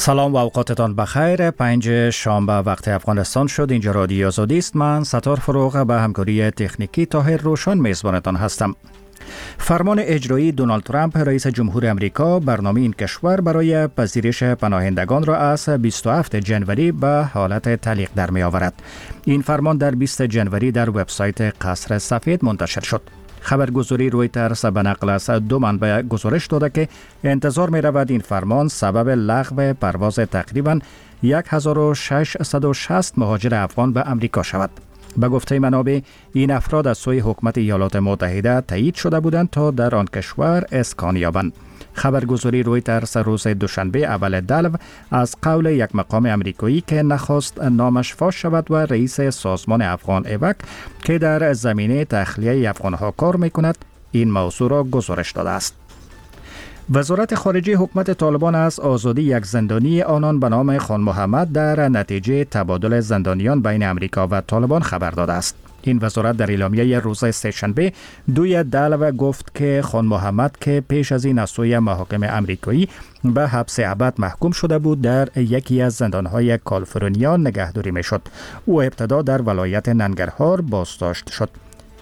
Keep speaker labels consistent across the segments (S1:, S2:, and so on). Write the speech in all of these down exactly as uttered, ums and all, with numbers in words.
S1: سلام و اوقاتتان بخیر. پنج شنبه وقت افغانستان شد. اینجا رادیو آزادی است. من ستار فروغ به همکاری تکنیکی طاهر روشن میزبانتان هستم. فرمان اجرایی دونالد ترامپ رئیس جمهور امریکا برنامه این کشور برای پذیرش پناهندگان را از بیست و هفتم ژانویه به حالت تعلیق در می آورد. این فرمان در بیستم ژانویه در وبسایت قصر سفید منتشر شد. خبرگزاری رویترز به نقل از دو منبع گزارش داده که انتظار می رود این فرمان سبب لغو پرواز تقریباً هزار و ششصد و شصت مهاجر افغان به امریکا شود. به گفته منابع این افراد از سوی حکومت ایالات متحده تایید شده بودند تا در آن کشور اسکان یابند. خبرگزاری رویترز روز دوشنبه اول دلو از قول یک مقام امریکایی که نخواست نامش فاش شود و رئیس سازمان افغان ایوک که در زمینه تخلیه افغانها کار میکند این موضوع را گزارش داده است. وزارت خارجه حکومت طالبان از آزادی یک زندانی آنان به نام خان محمد در نتیجه تبادل زندانیان بین امریکا و طالبان خبر داده است. این وزارت در اعلامیه روز سه‌شنبه دوی دلو گفت که خان محمد که پیش از این از سوی محاکم امریکایی به حبس ابد محکوم شده بود در یکی از زندانهای کالیفرنیا نگهداری میشد. او ابتدا در ولایت ننگرهار بازداشت شد.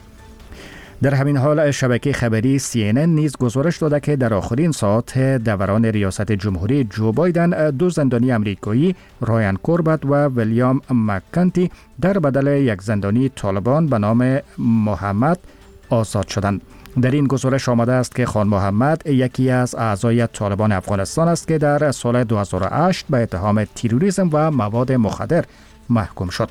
S1: در همین حال شبکه خبری سی ان ان نیز گزارش داده که در آخرین ساعات دوران ریاست جمهوری جو بایدن دو زندانی امریکایی رایان کوربت و ویلیام مککنتی در بدل یک زندانی طالبان به نام محمد آزاد شدند. در این گزارش آمده است که خان محمد یکی از اعضای طالبان افغانستان است که در سال دو هزار و هشت به اتهام تروریسم و مواد مخدر محکوم شد.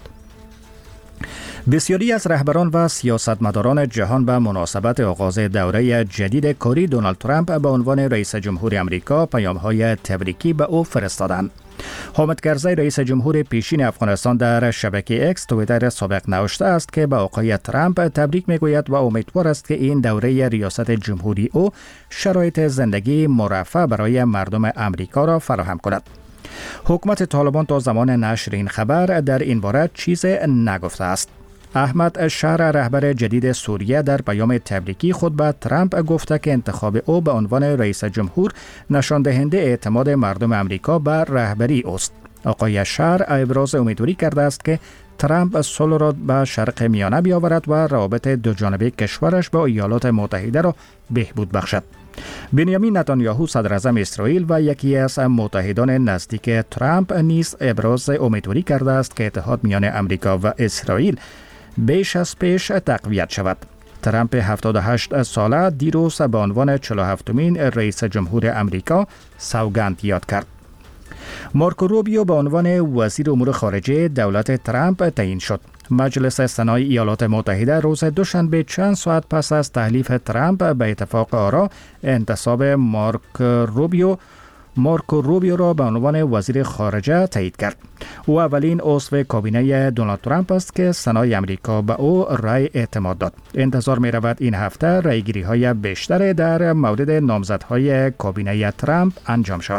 S1: بسیاری از رهبران و سیاستمداران جهان به مناسبت آغاز دوره جدید کاری دونالد ترامپ به عنوان رئیس جمهور امریکا پیام‌های تبریکی به او فرستادند. حامد کرزی رئیس جمهور پیشین افغانستان در شبکه اکس توییتر سابق نوشته است که به آقای ترامپ تبریک میگوید و امیدوار است که این دوره ریاست جمهوری او شرایط زندگی مرفه برای مردم امریکا را فراهم کند. حکومت طالبان تا زمان نشر این خبر در این باره چیز نگفته است. احمد شهر رهبر جدید سوریه در پیام تبریکی خود به ترامپ گفته که انتخاب او به عنوان رئیس جمهور نشان دهنده اعتماد مردم امریکا به رهبری است. آقای شهر ابراز امیدواری کرده است که ترامپ صلح را به شرق میانه بیاورد و روابط دوجانبه کشورش با ایالات متحده را بهبود بخشد. بنیامین نتانیاهو صدر اعظم اسرائیل و یکی از متحدان نزدیک ترامپ نیز ابراز امیدواری کرده است که اتحاد میان امریکا و اسرائیل بیش از پیش تقویت شود. ترامپ هفتاد و هشت ساله دیروز به عنوان چهل و هفتمین رئیس جمهور امریکا سوگند یاد کرد. مارکو روبیو به عنوان وزیر امور خارجه دولت ترامپ تعیین شد. مجلس سنای ایالات متحده روز دوشنبه چند ساعت پس از تحلیف ترامپ به اتفاق آرا انتصاب مارک روبیو مارکو روبیو را به عنوان وزیر خارجه تایید کرد. او اولین عضو کابینه دونالد ترامپ است که سنای امریکا به او رای اعتماد داد. انتظار می رود این هفته رایگیری های بیشتر در مورد نامزدهای کابینه ترامپ انجام شود.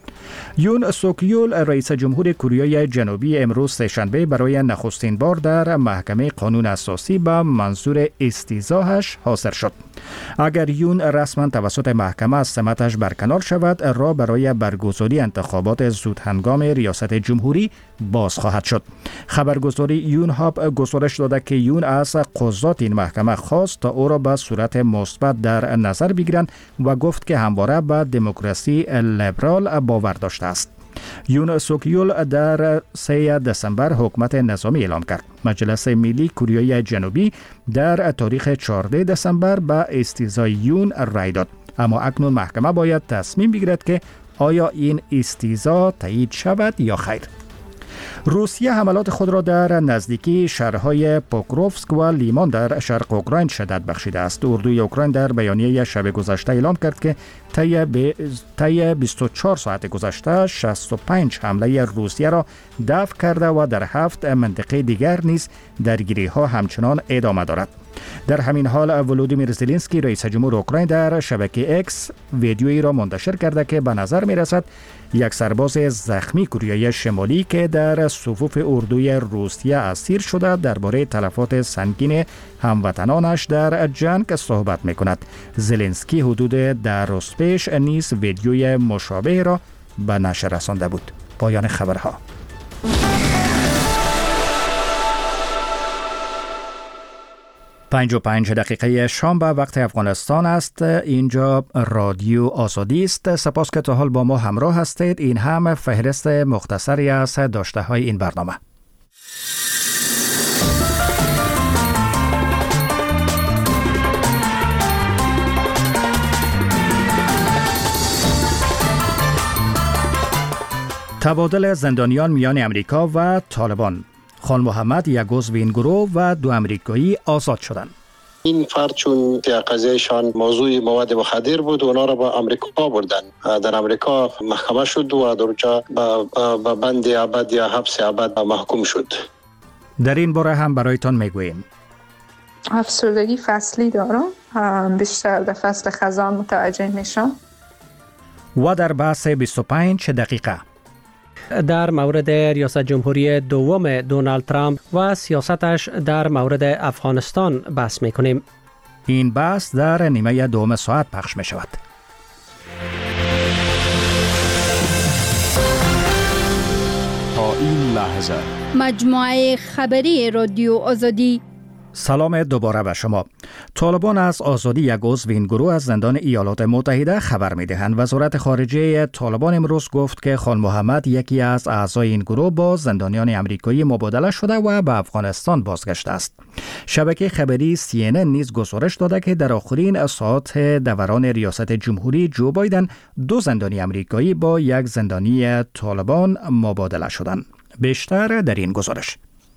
S1: یون سوک یول رئیس جمهور کره جنوبی امروز سه‌شنبه برای نخستین بار در محکمه قانون اساسی به منظور استیضاحش حاضر شد. اگر یون رسما توسط محکمه از سمتش برکنار شود، راه برای برگزاری انتخابات زودهنگام ریاست جمهوری باز خواهد شد. خبرگزاری یون هاب گزارش داده که یون از قضات این محکمه خواست تا او را به صورت مثبت در نظر بگیرند و گفت که همواره به دموکراسی لیبرال باور داشته است. یون سوک یول در سوم دسامبر حکومت نظامی اعلام کرد. مجلس ملی کره جنوبی در تاریخ چهاردهم دسامبر به استیضاح یون رای داد، اما اکنون محکمه باید تصمیم بگیرد که آیا این استیضاح تایید شود یا خیر. روسیه حملات خود را در نزدیکی شهرهای پوکروفسک و لیمان در شرق اوکراین شدت بخشیده است. اردوی اوکراین در بیانیه شب گذشته اعلام کرد که طی بیست و چهار ساعت گذشته شصت و پنج حمله روسیه را دفع کرده و در هفت منطقه دیگر نیز درگیری ها همچنان ادامه دارد. در همین حال ولودیمیر زلنسکی رئیس جمهور اوکراین در شبکه اکس ویدیویی را منتشر کرده که به نظر می رسد یک سرباز زخمی کره شمالی که در صفوف اردوی روسیه اسیر شده درباره تلفات سنگین هموطنانش در جنگ صحبت می کند. زلنسکی حدود ده روز پیش نیز ویدیوی مشابه را به نشر رسانده بود. پایان خبرها. پنج و پنج دقیقه شام به وقت افغانستان است. اینجا رادیو آزادی است. سپاس که تا حال با ما همراه هستید. این هم فهرست مختصری از داشته های این برنامه. تبادل زندانیان میان امریکا و طالبان. خان محمد یک عضو این گروه و دو امریکایی آزاد شدند.
S2: این فرد چون قضیهشان موضوع مواد مخدر بود و اونا را به امریکا بردن. در امریکا محکمه شد و در اونجا به بند ابد یا حبس ابد محکوم شد.
S1: در این باره هم برایتان میگوییم.
S3: افسردگی فصلی دارم، بیشتر در فصل خزان متوجه میشم.
S1: و در بحث بیست و پنج دقیقه
S4: در مورد ریاست جمهوری دوم دونالد ترامپ و سیاستش در مورد افغانستان بحث میکنیم.
S1: این بحث در نیمه دوم ساعت پخش می شود.
S5: تا این لحظه
S6: مجموعه خبری رادیو آزادی.
S1: سلام دوباره به شما. طالبان از آزادی یک عضو این گروه از زندان ایالات متحده خبر می‌دهند. وزارت خارجه طالبان امروز گفت که خان محمد یکی از اعضای این گروه با زندانیان امریکایی مبادله شده و به افغانستان بازگشته است. شبکه خبری سی ان ان نیز گزارش داده که در آخرین ساعات دوران ریاست جمهوری جو بایدن دو زندانی امریکایی با یک زندانی طالبان مبادله شدند. بیشتر در این گزارش.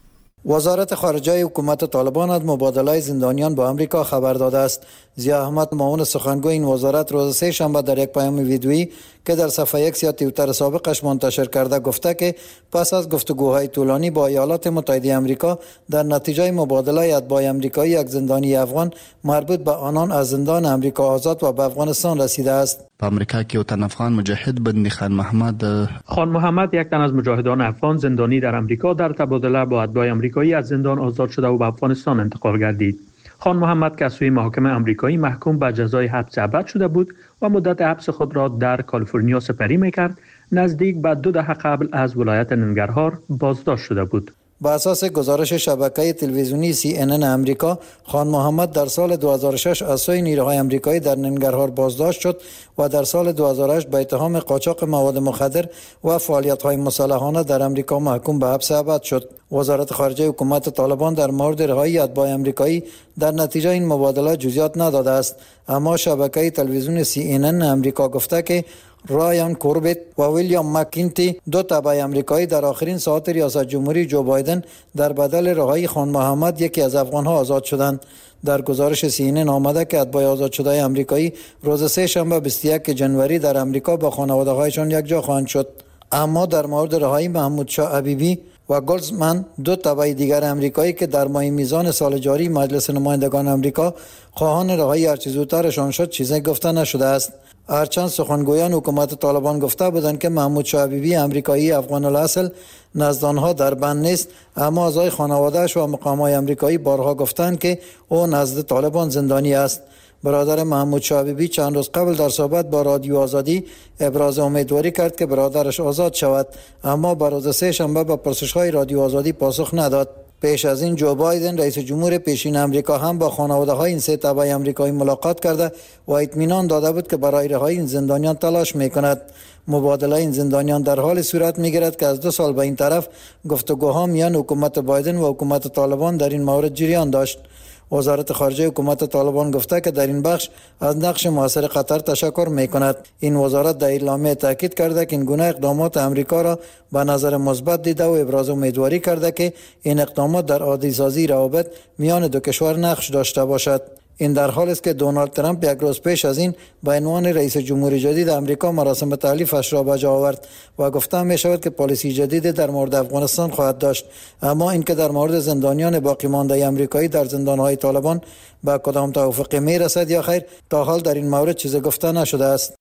S7: وزارت خارجه حکومت طالبان از مبادله زندانیان با امریکا خبر داده است. ضیا احمد معاون سخنگوی این وزارت روز سه شنبه در یک پیام ویدیویی که در صفحه ایکس یا توییتر سابقش منتشر کرده گفته که پس از گفتگوهای طولانی با ایالات متحده آمریکا در نتیجه مبادله اتباع آمریکایی یک زندانی افغان مربوط به آنان از زندان امریکا آزاد و به افغانستان رسیده است.
S5: په امریکا کې یو تن افغان مجاهد بندي خان محمد
S8: خان محمد یک تن از مجاهدان افغان زندانی در امریکا در تبادله با اتباع آمریکایی از زندان آزاد شده و به افغانستان انتقال گردید. خان محمد که از سوی محاکم آمریکایی محکوم به جزای حبس ابد شده بود و مدت حبس خود را در کالیفرنیا سپری می‌کرد، نزدیک به دو دهه قبل از ولایت ننگرهار بازداشت شده بود.
S7: با اساس گزارش شبکه تلویزیونی سی ان ان امریکا، خان محمد در سال دو هزار و شش از سوی نیروهای آمریکایی در ننگرهار بازداشت شد و در سال دو هزار و هشت به اتهام قاچاق مواد مخدر و فعالیت‌های مسلحانه در امریکا محکوم به حبس ابد شد. وزارت خارجه حکومت طالبان در مورد رهایی اتباع آمریکایی در نتیجه این مبادله جزئیات نداده است، اما شبکه تلویزیون سی ان ان امریکا گفته که رایان کوربت و ویلیام مکینتی دو تبع آمریکایی در آخرین ساعات ریاست جمهوری جو بایدن در بدل رهایی خان محمد یکی از افغانها آزاد شدند. در گزارش سی ان ان آمده که اتباع آزاد شده آمریکایی روز سه شنبه بیست و یک جنوری در آمریکا با خانواده‌هایشان یکجا خواهند شد. اما در مورد رهایی محمود شاه حبیبی و گلزمن دو تبع دیگر آمریکایی که در ماه میزان سال جاری مجلس نمایندگان آمریکا خواهان رهایی هرچه زودترشان شد چیزی گفته نشده است. هرچند سخنگویان حکومت طالبان گفته بودند که محمود شاه حبیبی آمریکایی افغان الاصل نزد آنها در بند نیست، اما اعضای خانواده‌اش و مقام‌های آمریکایی بارها گفتند که او نزد طالبان زندانی است. برادر محمود شاه حبیبی چند روز قبل در صحبت با رادیو آزادی ابراز امیدواری کرد که برادرش آزاد شود، اما بر روز سه شنبه به پرسش‌های رادیو آزادی پاسخ نداد. پیش از این جو بایدن رئیس جمهور پیشین آمریکا هم با خانواده‌های این سه تبع آمریکایی ملاقات کرده و اطمینان داده بود که برای رهایی این زندانیان تلاش می‌کند. مبادله این زندانیان در حال صورت می‌گیرد که از دو سال به این طرف گفتگوها میان حکومت بایدن و حکومت طالبان در این مورد جریان داشت. وزارت خارجه حکومت طالبان گفته که در این بخش از نقش موثر قطر تشکر می‌کند. این وزارت در اعلامیه تاکید کرده که این گونه اقدامات امریکا را به نظر مثبت دیده و ابراز امیدواری کرده که این اقدامات در عادی‌سازی روابط میان دو کشور نقش داشته باشد. این در حالی است که دونالد ترامپ یک روز پیش از این به عنوان رئیس جمهوری جدید آمریکا مراسم تحلیفش را به جا آورد و گفته می شود که پالیسی جدید در مورد افغانستان خواهد داشت، اما اینکه در مورد زندانیان باقی مانده آمریکایی در زندان‌های طالبان به کدام توافقی می رسد یا خیر تا حال در این مورد چیزی گفته نشده است.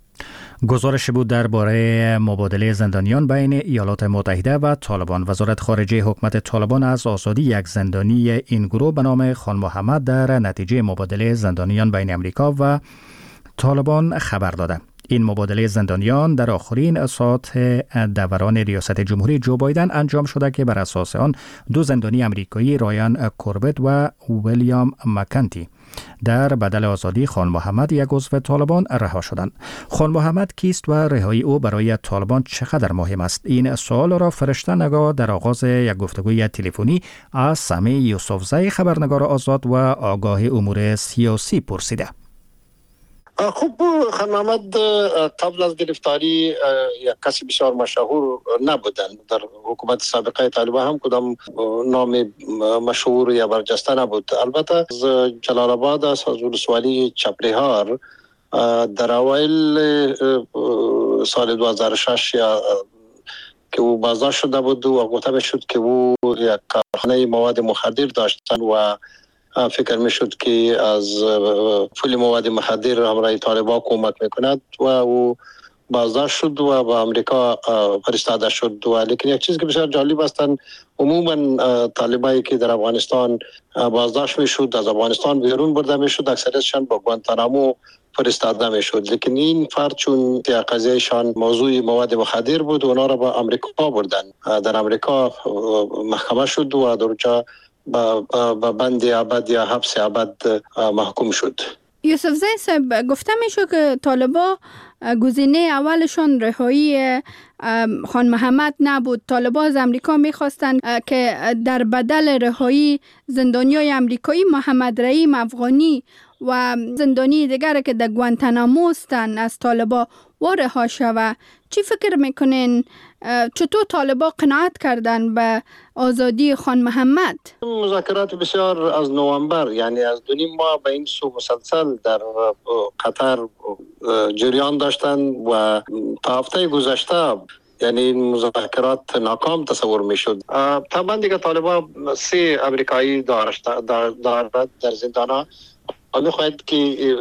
S1: گزارش بود درباره مبادله زندانیان بین ایالات متحده و طالبان. وزارت خارجه حکومت طالبان از آزادی یک زندانی این گروه به نام خان محمد در نتیجه مبادله زندانیان بین امریکا و طالبان خبر داده. این مبادله زندانیان در آخرین ساعات دوران ریاست جمهوری جو بایدن انجام شده که بر اساس آن دو زندانی امریکایی رایان کوربت و ویلیام مکنتی در بدل آزادی خان محمد یک عضو طالبان رها شدند. خان محمد کیست و رهایی او برای طالبان چقدر مهم است؟ این سوال را فرشته نگاه در آغاز یک گفتگوی تلفنی از سمی یوسفزی خبرنگار آزاد و آگاه امور سیاسی پرسیده.
S2: خب خان محمد قبل از گرفتاری یک کسی بسیار مشهور نبودند. در حکومت سابقه طالبان هم کدام نام مشهور یا برجسته نبود. البته از جلال آباد از ولسوالی چپریهار در اوایل سال دو هزار و شش یا که او بازداشت شده بود و گفته میشد که او یک کارخانه مواد مخدر داشتند و فکر میشد که از پول مواد مخدر همراه طالبان کمک میکند و او بازداشت شد و به امریکا فرستاده شد. و لیکن یک چیز که بسیار جالب است، عموما طالبایی که در افغانستان بازداشت میشد از افغانستان بیرون برده میشد اکثرشان با گوانتانامو فرستاده میشد. لیکن این فرد چون قضیهشان موضوع مواد مخدر بود و اونا را به امریکا بردن. در امریکا محکمه شد و در اونجا با بند ابد یا حبس ابد محکوم شد.
S6: یوسفزی صاحب، گفته میشه که طالبان گزینه اولشون رهایی خان محمد نبود. طالبان از امریکا میخواستند که در بدل رهایی زندانیای امریکایی محمد رحیم افغانی و زندانی دیگر که در گوانتانامو هستند از طالبان و رها شود. چی فکر میکنین؟ چطور طالبان قناعت کردن به آزادی خان محمد؟
S2: مذاکرات بسیار از نوامبر، یعنی از دو نیم ماه به این سو مسلسل در قطر جریان داشتند و تا هفته گذشته یعنی این مذاکرات ناکام تصور میشد. طبعا دیگه طالبان سه امریکایی دارد در زندان و میخواهد که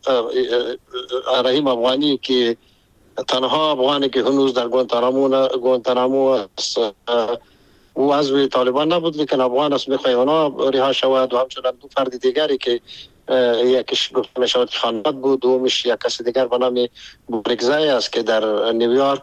S2: رحیم افغانی که تنها افغانی که هنوز در گوانتانامو گوانتانامو او عضو طالبان نبود، لیکن افغان است، میخواهد اونا رها شود و همچنان دو فرد دیگری که یکیش گفته میشود خانواد بود، دومیش یک کسی دیگر به نام بریگزی است که در نیویورک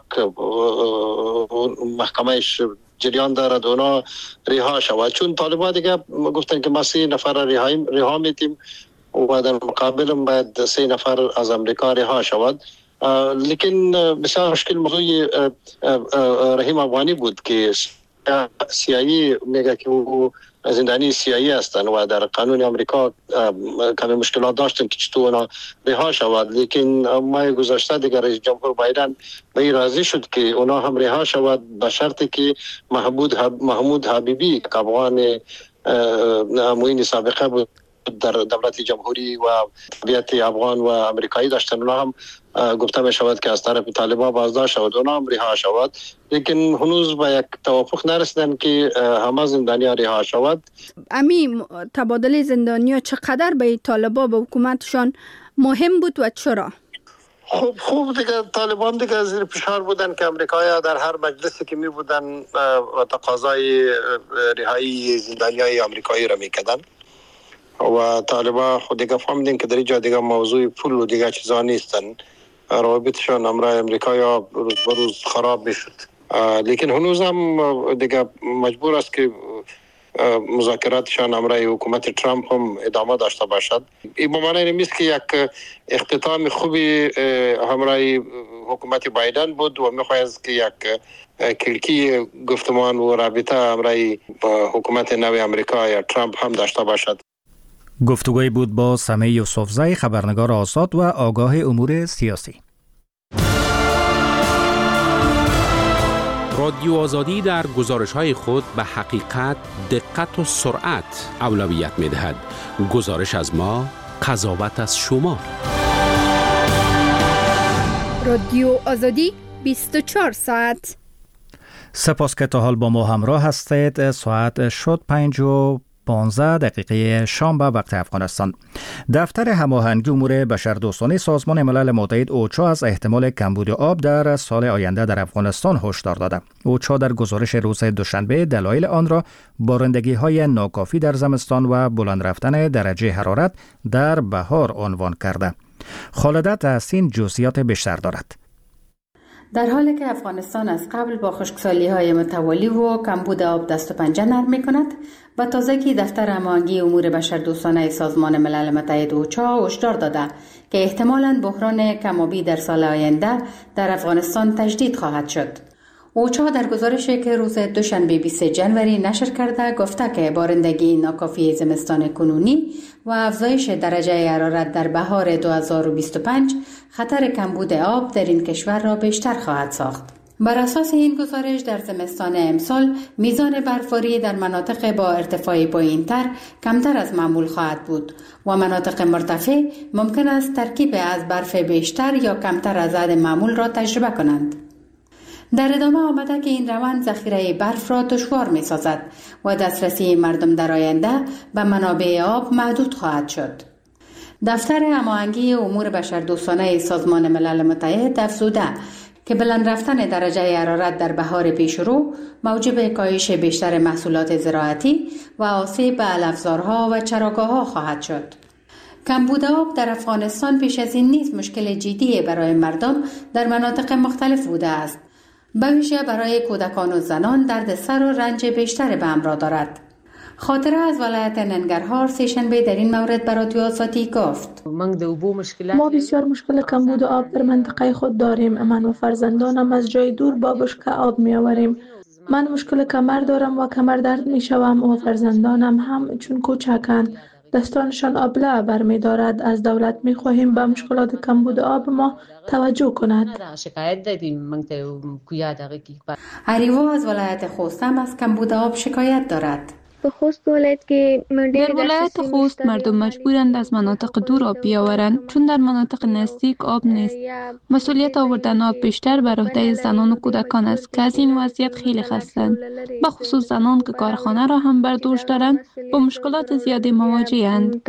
S2: محکمهش جریان دارد، اونا رها شود. چون طالبان دیگه گفتن که ما سه نفر رها میتیم و در مقابل باید سه نفر از امریکا رها شود. لیکن بسیار مشکل موضوع رحیم افغانی بود که سیایی میگه که او زندانی سیایی هستند و در قانون امریکا کمی مشکلات داشتن که چطور اونا رها شود. لیکن ماه گذشته دیگر رئیس جمهور بایدن به این راضی شد که اونا هم رها شود به شرطی که محمود محمود حبیبی که افغان معین سابقه بود در دولت جمهوری و طبیعت افغان و امریکایی داشتن، اونا هم گفته می شود که از طرف طالبان بازداشت شود، اونا هم رها شود. لیکن هنوز به یک توافق نرسیدن که همه زندانیان رها شود.
S6: امی تبادل زندانیان چقدر به طالبان به حکومتشان مهم بود و چرا؟
S2: خوب خوب دیگه طالبان دیگه زیر فشار بودن که امریکایی در هر مجلسی که می بودن و تقاضای رهایی زندانیای امریکایی را میکردن و طالبان خود دیگه فهمیدن که در اینجا دیگه موضوع پول و دیگه چیزا نیستن، روابطشان امرای امریکایی روز به روز خراب میشد. لیکن هنوز هم دیگه مجبور است که مذاکراتشان امرای حکومت ترامپ هم ادامه داشته باشد. این به معنی نیست که یک اختتام خوبی همراه حکومت بایدن بود و میخواهد که یک کلکی گفتمان و رابطه امراه حکومت نو امریکا یا ترامپ هم داشته باشد.
S1: گفتگوی بود با سمی یوسفزی خبرنگار آزاد و آگاه امور سیاسی.
S9: رادیو آزادی در گزارش‌های خود به حقیقت، دقت و سرعت اولویت می‌دهد. گزارش از ما، قضاوت از شما.
S6: رادیو آزادی بیست و چهار ساعت.
S1: سپاس که تا حال با ما همراه هستید. ساعت شد پنج و پانزده دقیقه شام به وقت افغانستان. دفتر هماهنگی امور بشردوستانه سازمان ملل متحد اوچا از احتمال کمبود آب در سال آینده در افغانستان هشدار داده. اوچا در گزارش روز دوشنبه دلایل آن را بارندگی‌های ناکافی در زمستان و بلند رفتن درجه حرارت در بهار عنوان کرده. خالده تحسین جزئیات بیشتر دارد.
S10: در حالی که افغانستان از قبل با خشکسالی های متوالی و کمبود آب دست و پنجه نرم می کند، به تازگی دفتر هماهنگی امور بشردوستانه سازمان ملل متحد اوچا هشدار داده که احتمالاً بحران کم‌آبی در سال آینده در افغانستان تجدید خواهد شد. اوچا در گزارشی که روز دوشنبه بیست ژانویه نشر کرده گفته که بارندگی ناکافی زمستان کنونی و افزایش درجه حرارت در بهار دو هزار و بیست و پنج خطر کمبود آب در این کشور را بیشتر خواهد ساخت. بر اساس این گزارش در زمستان امسال میزان برفباری در مناطق با ارتفاع پایین‌تر کمتر از معمول خواهد بود و مناطق مرتفع ممکن است ترکیب از برف بیشتر یا کمتر از عدد معمول را تجربه کنند. در ادامه آمده که این روند ذخیره برف را دشوار می سازد و دسترسی مردم در آینده به منابع آب محدود خواهد شد. دفتر هماهنگی امور بشردوستانه سازمان ملل متحد افزوده که بلند رفتن درجه حرارت در بهار پیشرو موجب کاهش بیشتر محصولات زراعتی و آسیب به علفزارها و چراگاه‌ها خواهد شد. کمبود آب در افغانستان پیش از این نیز مشکل جدی برای مردم در مناطق مختلف بوده است. به ویژه برای کودکان و زنان درد سر و رنج بیشتر به همراه دارد. خاطره از ولایت ننگرهار سه‌شنبه در این مورد به رادیو آزادی گفت:
S11: ما بسیار مشکل کمبود آب در منطقه خود داریم. من و فرزندانم از جای دور با بشکه آب می آوریم. من مشکل کمر دارم و کمر درد می شوم و فرزندانم هم چون کوچکند دستانشان آبله برمی دارد. از دولت می خواهیم به مشکلات کمبود آب ما توجه کند.
S10: هریوا از ولایت خوست هم از کمبود آب شکایت دارد.
S12: در ولایت خوست مردم مجبورند از مناطق دور آب بیاورند چون در مناطق نزدیک آب نیست. مسئولیت آوردن آب بیشتر بر عهده زنان و کودکان است که از این وضعیت خیلی خستند. به خصوص زنان که کارخانه را هم بر دوش دارند با مشکلات زیادی مواجه‌اند.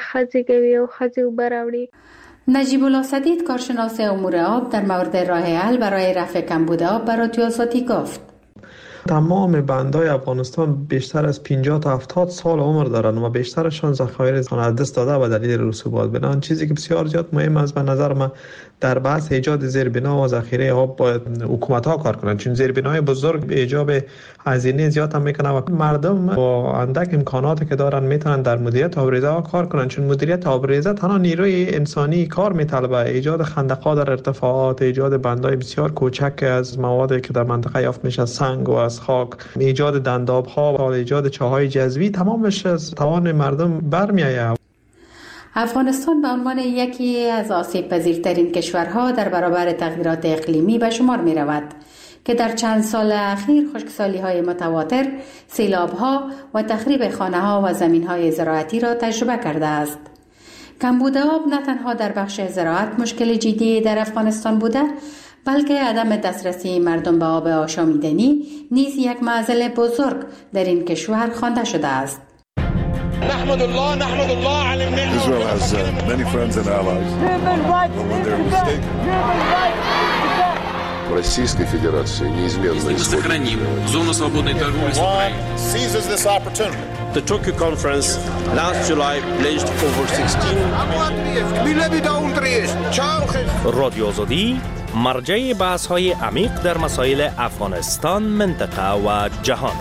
S10: نجیب الله سدید کارشناس امور آب در مورد راه حل برای رفع کمبود آب به رادیو آزادی گفت:
S13: تمام بندهای افغانستان بیشتر از پنجاه تا هفتاد سال عمر دارند و بیشترشان ذخایر از دست داده به دلیل رسوبات. بنابراین چیزی که بسیار زیاد مهم است به نظر من در بحث ایجاد زیربنا و ذخیره آب باید حکومت ها کار کنند، چون زیربنای بزرگ ایجاب هزینه زیاد هم میکنه و مردم با اندک امکاناتی که دارن میتونن در مدیریت آبریزه ها کار کنند، چون مدیریت آبریزه تنها نیروی انسانی کار میطلبه. ایجاد خندق‌ها در ارتفاعات، ایجاد بندهای بسیار کوچک از موادی که در منطقه یافت میشه، سنگ و از خاک، ایجاد دنداب‌ها و ایجاد چاهای جذبی، تمامش از توان مردم برمیآید.
S10: افغانستان به عنوان یکی از آسیب پذیرترین کشورها در برابر تغییرات اقلیمی به شمار می رود که در چند سال اخیر خشکسالی های متواتر، سیلاب ها و تخریب خانه ها و زمین های زراعتی را تجربه کرده است. کمبود آب نه تنها در بخش زراعت مشکل جدی در افغانستان بوده، بلکه عدم دسترسی مردم به آب آشامیدنی نیز یک معضل بزرگ در این کشور خوانده شده است.
S14: نحمد الله نحمد الله على النعمة. Israel has uh, many friends and allies. When they're mistaken.
S15: Российской Федерации неизменно
S16: сохраним зону свободной торговли с Украиной.
S14: Seizes this opportunity.
S17: The Tokyo conference last July pledged over sixteen.
S18: رادیو آزادی مرجع بحث‌های عمیق در مسائل افغانستان، منطقه و جهان.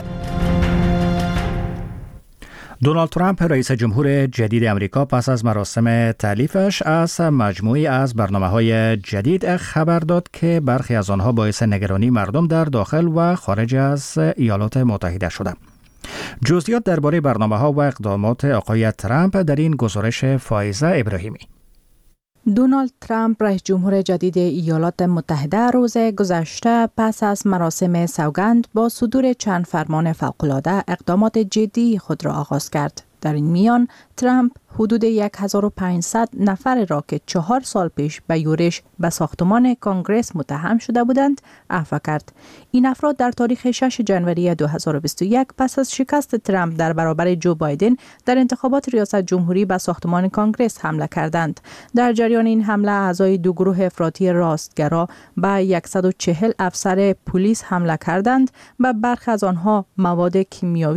S1: دونالد ترامپ رئیس جمهور جدید امریکا پس از مراسم تألیفش از مجموعی از برنامه‌های جدید خبر داد که برخی از آنها باعث نگرانی مردم در داخل و خارج از ایالات متحده شده. جزئیات درباره برنامه‌ها و اقدامات آقای ترامپ در این گزارش فائزه ابراهیمی.
S19: دونالد ترامپ رئیس جمهور جدید ایالات متحده روز گذشته پس از مراسم سوگند با صدور چند فرمان فوق‌العاده اقدامات جدی خود را آغاز کرد. در این میان ترامپ حدود هزار و پانصد نفر را که چهار سال پیش به یورش به ساختمان کنگره متهم شده بودند عفو کرد. این افراد در تاریخ ششم ژانویه دو هزار و بیست و یک پس از شکست ترامپ در برابر جو بایدن در انتخابات ریاست جمهوری به ساختمان کنگره حمله کردند. در جریان این حمله اعضای دو گروه افراطی راستگرا به صد و چهل افسر پلیس حمله کردند و برخی از آنها مواد کیمیایی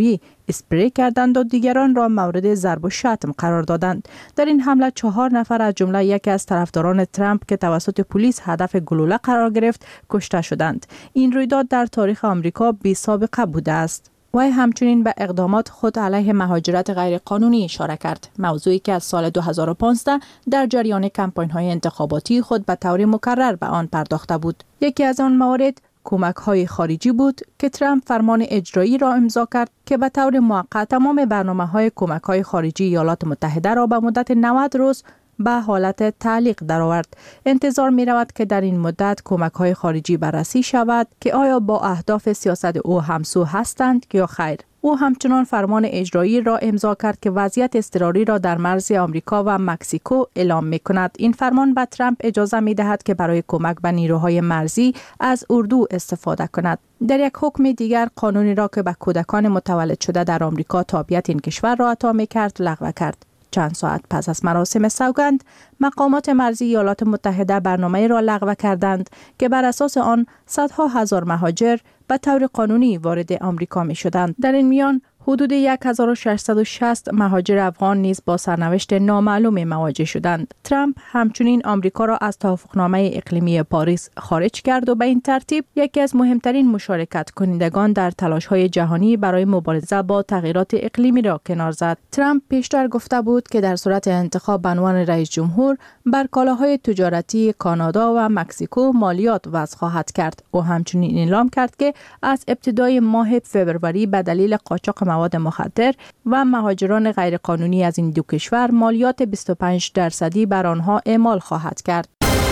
S19: اسپری کردند و دیگران را مورد ضرب و شتم قرار دادند. در این حمله چهار نفر از جمله یکی از طرفداران ترامپ که توسط پلیس هدف گلوله قرار گرفت کشته شدند. این رویداد در تاریخ آمریکا بی سابقه بوده است. وی همچنین به اقدامات خود علیه مهاجرت غیرقانونی اشاره کرد، موضوعی که از سال دو هزار و پانزده در جریان کمپاین‌های انتخاباتی خود به طور مکرر به آن پرداخته بود. یکی از آن موارد کمک‌های خارجی بود که ترامپ فرمان اجرایی را امضا کرد که به طور موقت تمام برنامه‌های کمک‌های خارجی ایالات متحده را به مدت نود روز به حالت تعلیق درآورد. انتظار می رود که در این مدت کمک‌های خارجی بررسی شود که آیا با اهداف سیاست او همسو هستند یا خیر. او همچنان فرمان اجرایی را امضا کرد که وضعیت اضطراری را در مرز آمریکا و مکزیکو اعلام می کند. این فرمان به ترامپ اجازه می دهد که برای کمک به نیروهای مرزی از اردو استفاده کند. در یک حکم دیگر قانونی را که به کودکان متولد شده در آمریکا تابعیت این کشور را عطا می کرد لغو کرد. چند ساعت پس از مراسم سوگند، مقامات مرزی ایالات متحده برنامه را لغو کردند که بر اساس آن صدها هزار مهاجر به طور قانونی وارد آمریکا می شدند. در این میان حدود هزار و ششصد و شصت مهاجر افغان نیز با سرنوشت نامعلوم مواجه شدند. ترامپ همچنین آمریکا را از توافقنامه اقلیمی پاریس خارج کرد و به این ترتیب یکی از مهمترین مشارکت کنندگان در تلاش‌های جهانی برای مبارزه با تغییرات اقلیمی را کنار زد. ترامپ پیشتر گفته بود که در صورت انتخاب به عنوان رئیس جمهور بر کالاهای تجارتی کانادا و مکزیکو مالیات وضع خواهد کرد. او همچنین اعلام کرد که از ابتدای ماه فوریه به دلیل قاچاق مواد مخدر و مهاجران غیرقانونی از این دو کشور مالیات بیست و پنج درصدی بر آنها اعمال خواهد کرد.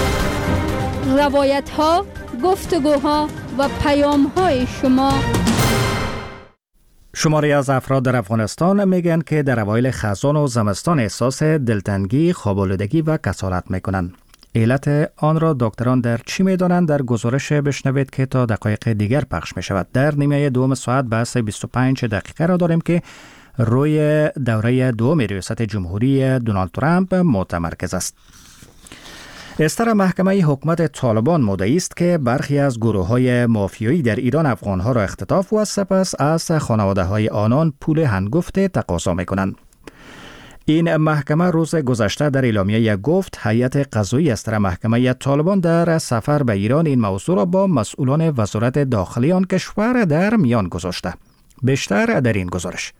S6: روایت ها، گفتگوها و پیام های شما.
S1: شماری از افراد در افغانستان میگن که در اوایل خزان و زمستان احساس دلتنگی، خواب‌آلودگی و کسالت میکنند. علت آن را دکتران در چی میدانند؟ در گزارش بشنوید که تا دقایق دیگر پخش می شود. در نیمه دوم ساعت بحث بیست و پنج دقیقه را داریم که روی دوره دوم ریاست جمهوری دونالد ترامپ متمرکز است. استر محکمه حکومت طالبان مدعی است که برخی از گروه‌های مافیایی در ایران افغان‌ها را اختطاف و سپس از خانواده‌های آنان پول هنگفت تقاضا می‌کنند. این محکمه روز گذشته در اعلامیه گفت هیئت قضایی استر محکمه طالبان در سفر به ایران این موضوع را با مسئولان وزارت داخلی آن کشور در میان گذاشته. بیشتر در این گزارش.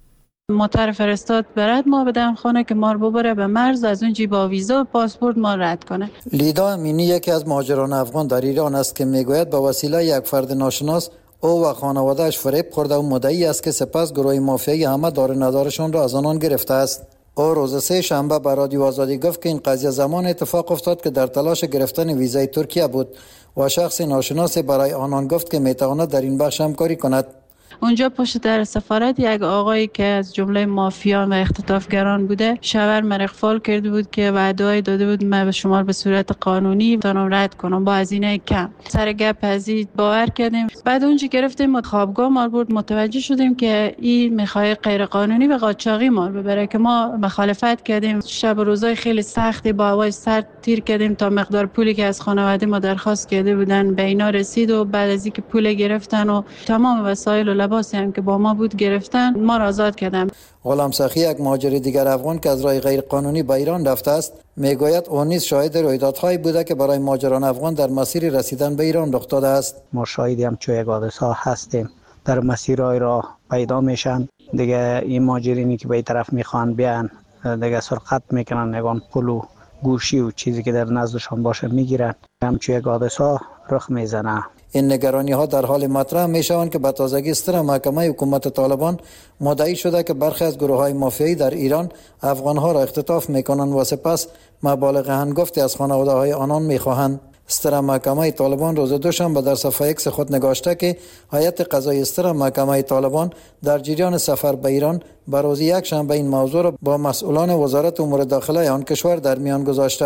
S20: مطر فرستاد برد ما بدم خانه که ما رو ببره به مرز، از اونجی با ویزا و پاسپورت ما رد کنه.
S7: لیدا امینی یکی از مهاجران افغان در ایران است که میگوید به وسیله یک فرد ناشناس او و خانواده‌اش فریب خورده و مدعی است که سپس گروه مافیایی همه دار و ندارشان را از آنان گرفته است. او روز سه شنبه به رادیو آزادی گفت که این قضیه زمان اتفاق افتاد که در تلاش گرفتن ویزای ترکیه بود و شخص ناشناس برای آنان گفت که میتواند در این بخش همکاری کند.
S20: اونجا پشت در سفارت یک آقایی که از جمله مافیان و اختطافگران بوده شوهر من اغفال کرده بود که وعده‌ای داده بود من به شما به صورت قانونی تانم رد کنم با هزینه کم. سر گپ ازید باور کردیم. بعد اونجا گرفتیم خوابگاه ما بود، متوجه شدیم که این میخوای غیر قانونی به قاچاقی ما ببره که ما مخالفت کردیم. شب و روزای خیلی سختی با هوای سرد تیر کردیم تا مقدار پولی که از خانواده ما درخواست کرده بودن به اینا رسید و بعد از اینکه پول گرفتن و تمام وسایل و لباسی هم که با ما بود گرفتن ما را آزاد کردن.
S7: غلام سخی یک مهاجر دیگر افغان که از راه غیر قانونی به ایران رفته است میگوید او نیز شاهد رویدادهایی بوده که برای مهاجران افغان در مسیر رسیدن به ایران رخ داده است.
S21: ما شاهدی هم چوی حادثه هستیم، در مسیرهای راه پیدا میشن دیگه. این مهاجرینی که به این طرف میخوان بیان دیگه سرقت میکنن، نگان پول و گوشی و چیزی که در نزدشان باشه میگیرن، هم چوی حادثه رخ میزنه.
S7: این نگرانی ها در حال مطرح می شوند که به تازگی استر محکمه حکومت طالبان مدعی شده که برخی از گروه های مافیایی در ایران افغان ها را اختطاف می کنند و سپس مبالغ هنگفتی از خانواده های آنان می خواهند. استر محکمه طالبان روز دوشنبه در صفحه ایکس خود نگاشته که هیئت قضایی استر محکمه طالبان در جریان سفر به ایران به روز یک شنبه این موضوع را با مسئولان وزارت امور داخلی آن کشور در میان گذاشته است.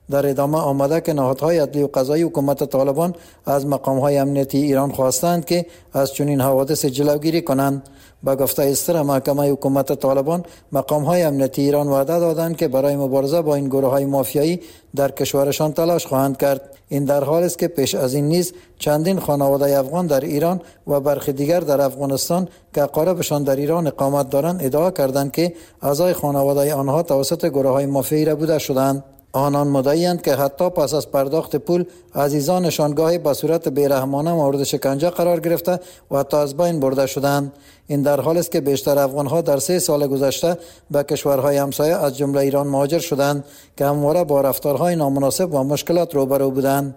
S7: در ادامه آمده که نهادهای عدلی و قضایی حکومت طالبان از مقامهای امنیتی ایران خواستند که از چنین حوادث جلوگیری کنند. با گفته استر محکمه حکومت طالبان، مقامهای امنیتی ایران وعده دادند که برای مبارزه با این گروه‌های مافیایی در کشورشان تلاش خواهند کرد. این در حالی است که پیش از این نیز چندین خانواده افغان در ایران و برخی دیگر در افغانستان که اقاربشان در ایران اقامت دارند ادعا کردند که اعضای خانواده آنها توسط گروه‌های مافیایی ربوده شدند. آنان مدعی‌اند که حتی پس از پرداخت پول عزیزانشان گاهی به صورت بیرحمانه مورد شکنجه قرار گرفته و حتی از بین برده شدند. این در حالی است که بیشتر افغان‌ها در سه سال گذشته به کشورهای همسایه از جمله ایران مهاجر شدند که همواره با رفتارهای نامناسب و مشکلات روبرو بودند.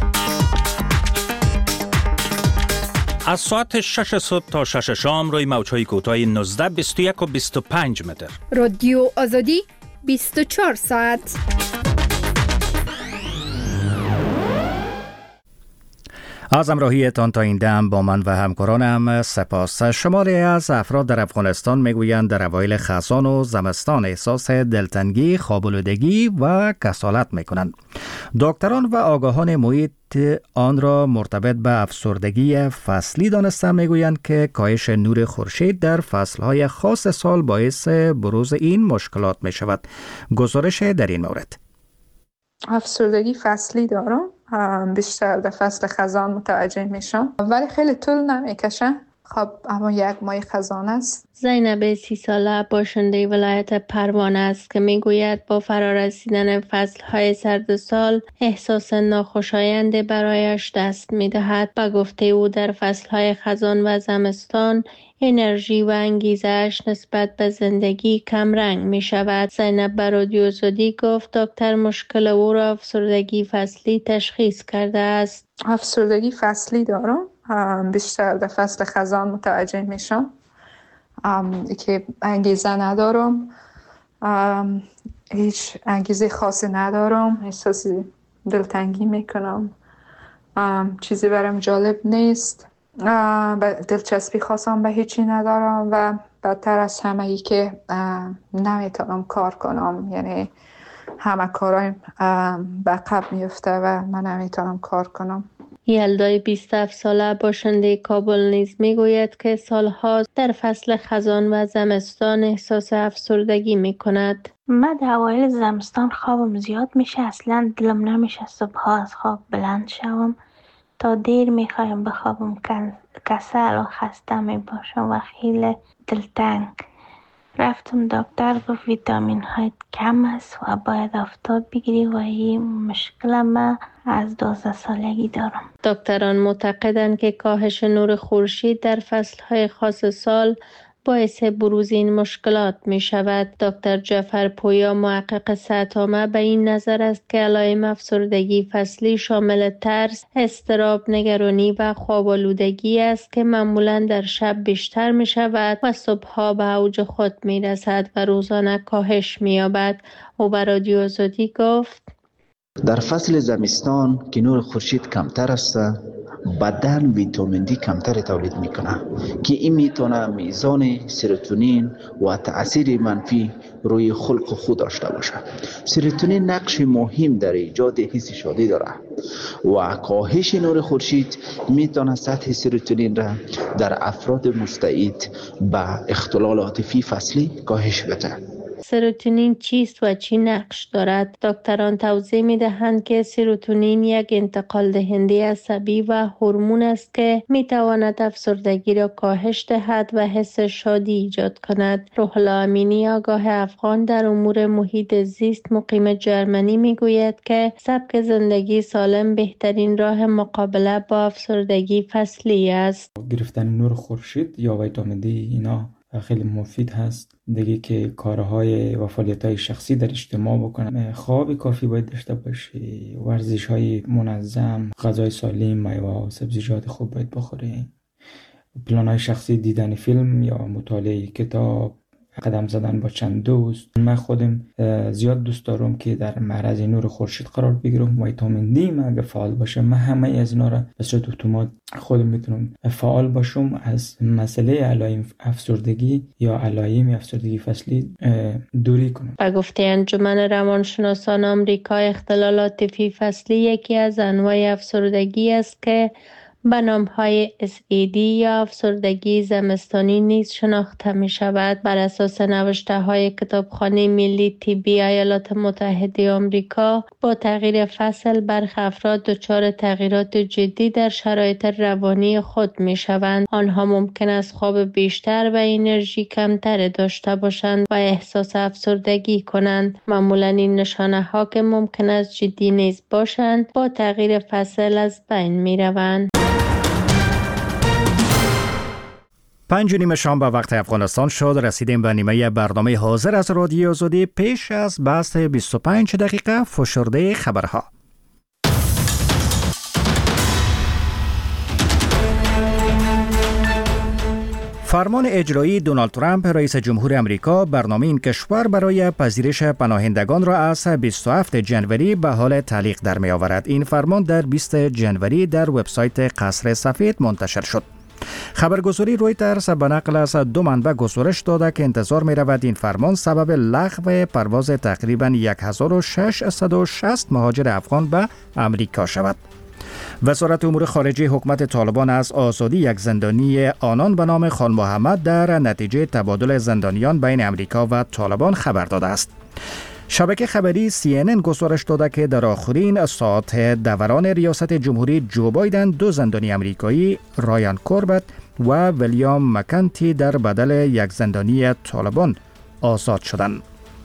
S3: از ساعت شش صبح تا شش شام روی موج‌های کوتاه نوزده، بیست و یک و بیست و پنج متر.
S6: رادیو آزادی بیست و چهار ساعت.
S1: از همراهیتان تا این دم با من و همکارانم سپاس. شماری از افراد در افغانستان میگویند در اوایل خزان و زمستان احساس دلتنگی، خواب‌آلودگی و کسالت میکنند. دکتران و آگاهان محیط آن را مرتبط به افسردگی فصلی دانسته میگویند که کاهش نور خورشید در فصلهای خاص سال باعث بروز این مشکلات می شود. گزارش در این مورد.
S11: افسردگی فصلی دارم، بیشتر در فصل خزان متوجه میشم ولی خیلی طول نمیکشه. خب اما یک ماه خزان است.
S22: زینب سی ساله باشنده ولایت پروان است که میگوید با فرارسیدن فصلهای سرد سال احساس ناخوشایند برایش دست میدهد. به گفته او در فصلهای خزان و زمستان انرژی و انگیزش نسبت به زندگی کم رنگ می شود. زینب به رادیو آزادی گفت دکتر مشکل او را افسردگی فصلی تشخیص کرده است.
S11: افسردگی فصلی دارم، بیشتر در فصل خزان متوجه میشم که انگیزه ندارم، هیچ انگیزه خاصی ندارم، احساس دلتنگی میکنم، چیزی برام جالب نیست، دلچسپی خاصم به هیچی ندارم و بدتر از همه ای که نمیتونم کار کنم، یعنی همه کارایم به عقب میفته و من نمیتونم کار کنم.
S22: یلدای بیست و هفت ساله باشنده کابل نیز میگوید که سالهاست در فصل خزان و زمستان احساس افسردگی میکند.
S23: من در اوایل زمستان خوابم زیاد میشه، اصلا دلم نمیشه صبحها از خواب بلند شوم، تا دیر میخوایم بخوابم، کسل و خسته میباشم و خیلی دلتنگ. رفتم دکتر گفت ویتامین های کم است و باید آفتاب بگیری و این مشکل من از دوازده سالگی دارم.
S22: دکتران معتقدند که کاهش نور خورشید در فصلهای خاص سال باعث بروز این مشکلات می شود. دکتر جعفر پویا محقق صحت‌عامه به این نظر است که علائم افسردگی فصلی شامل ترس، اضطراب، نگرانی و خواب‌آلودگی است که معمولاً در شب بیشتر می شود و صبحها به اوج خود می رسد و روزانه کاهش می یابد. او به رادیو آزادی گفت
S24: در فصل زمستان که نور خورشید کمتر است، بدن ویتامین دی کمتر تولید میکنه که این میتونه میزان سروتونین و تاثیر منفی روی خلق خود داشته باشه. سروتونین نقش مهم در ایجاد حس شادی داره و کاهش نور خورشید میتونه سطح سروتونین را در افراد مستعد به اختلال عاطفی فصلی کاهش بده.
S22: سروتونین چیست و چی نقش دارد؟ دکتران توضیح می دهند که سروتونین یک انتقال دهنده عصبی و هورمون است که می تواند افسردگی را کاهش دهد و حس شادی ایجاد کند. روح الله امینی آگاه افغان در امور محیط زیست مقیم جرمنی می گوید که سبک زندگی سالم بهترین راه مقابله با افسردگی فصلی است.
S25: گرفتن نور خورشید یا ویتامین دی اینا خیلی مفید هست. دیگه که کارهای و فعالیت‌های شخصی در اجتماع بکنم، خواب کافی باید داشته باشی، ورزش‌های منظم، غذای سالم، میوه و سبزیجات خوب باید بخوری، پلان‌های شخصی، دیدن فیلم یا مطالعه کتاب، قدم زدن با چند دوست. من خودم زیاد دوست دارم که در معرض نور خورشید قرار بگیرم. ویتامین دی من اگه فعال باشه، من همه از اینا را به صورت اتومات خودم میتونم فعال باشم، از مسئله علائم افسردگی یا علائم افسردگی فصلی دوری کنم.
S22: به گفته انجمن روانشناسان آمریکا، اختلالات فی فصلی یکی از انواع افسردگی است که به نام‌های اس ای دی یا افسردگی زمستانی نیز شناخته می شود. بر اساس نوشته‌های کتابخانه ملی طبی ایالات متحده آمریکا، با تغییر فصل برخی افراد دچار تغییرات جدی در شرایط روانی خود می شوند. آنها ممکن است خواب بیشتر و انرژی کمتر داشته باشند و احساس افسردگی کنند. معمولاً این نشانه‌ها که ممکن است جدی نیز باشند، با تغییر فصل از بین می روند.
S1: پنج و نیم شام به وقت افغانستان شد. رسیدیم به نیمه برنامه حاضر از رادیو آزادی. پیش از بحث بیست و پنج دقیقه فشرده خبرها. فرمان اجرایی دونالد ترامپ رئیس جمهور امریکا برنامه این کشور برای پذیرش پناهندگان را از بیست و هفتم ژانویه به حال تعلیق در می آورد. این فرمان در بیستم ژانویه در وبسایت قصر سفید منتشر شد. خبرگزاری رویترز به نقل از دو منبع گزارش داده که انتظار می رود این فرمان سبب لغو پرواز تقریباً هزار و ششصد و شصت مهاجر افغان به امریکا شود. وزارت امور خارجه حکومت طالبان از آزادی یک زندانی آنان به نام خان محمد در نتیجه تبادل زندانیان بین امریکا و طالبان خبر داده است. شبکه خبری سی ان ان گزارش داده که در آخرین ساعت دوران ریاست جمهوری جو بایدن دو زندانی امریکایی رایان کوربت و ویلیام مکنتی در بدل یک زندانی طالبان آزاد شدند.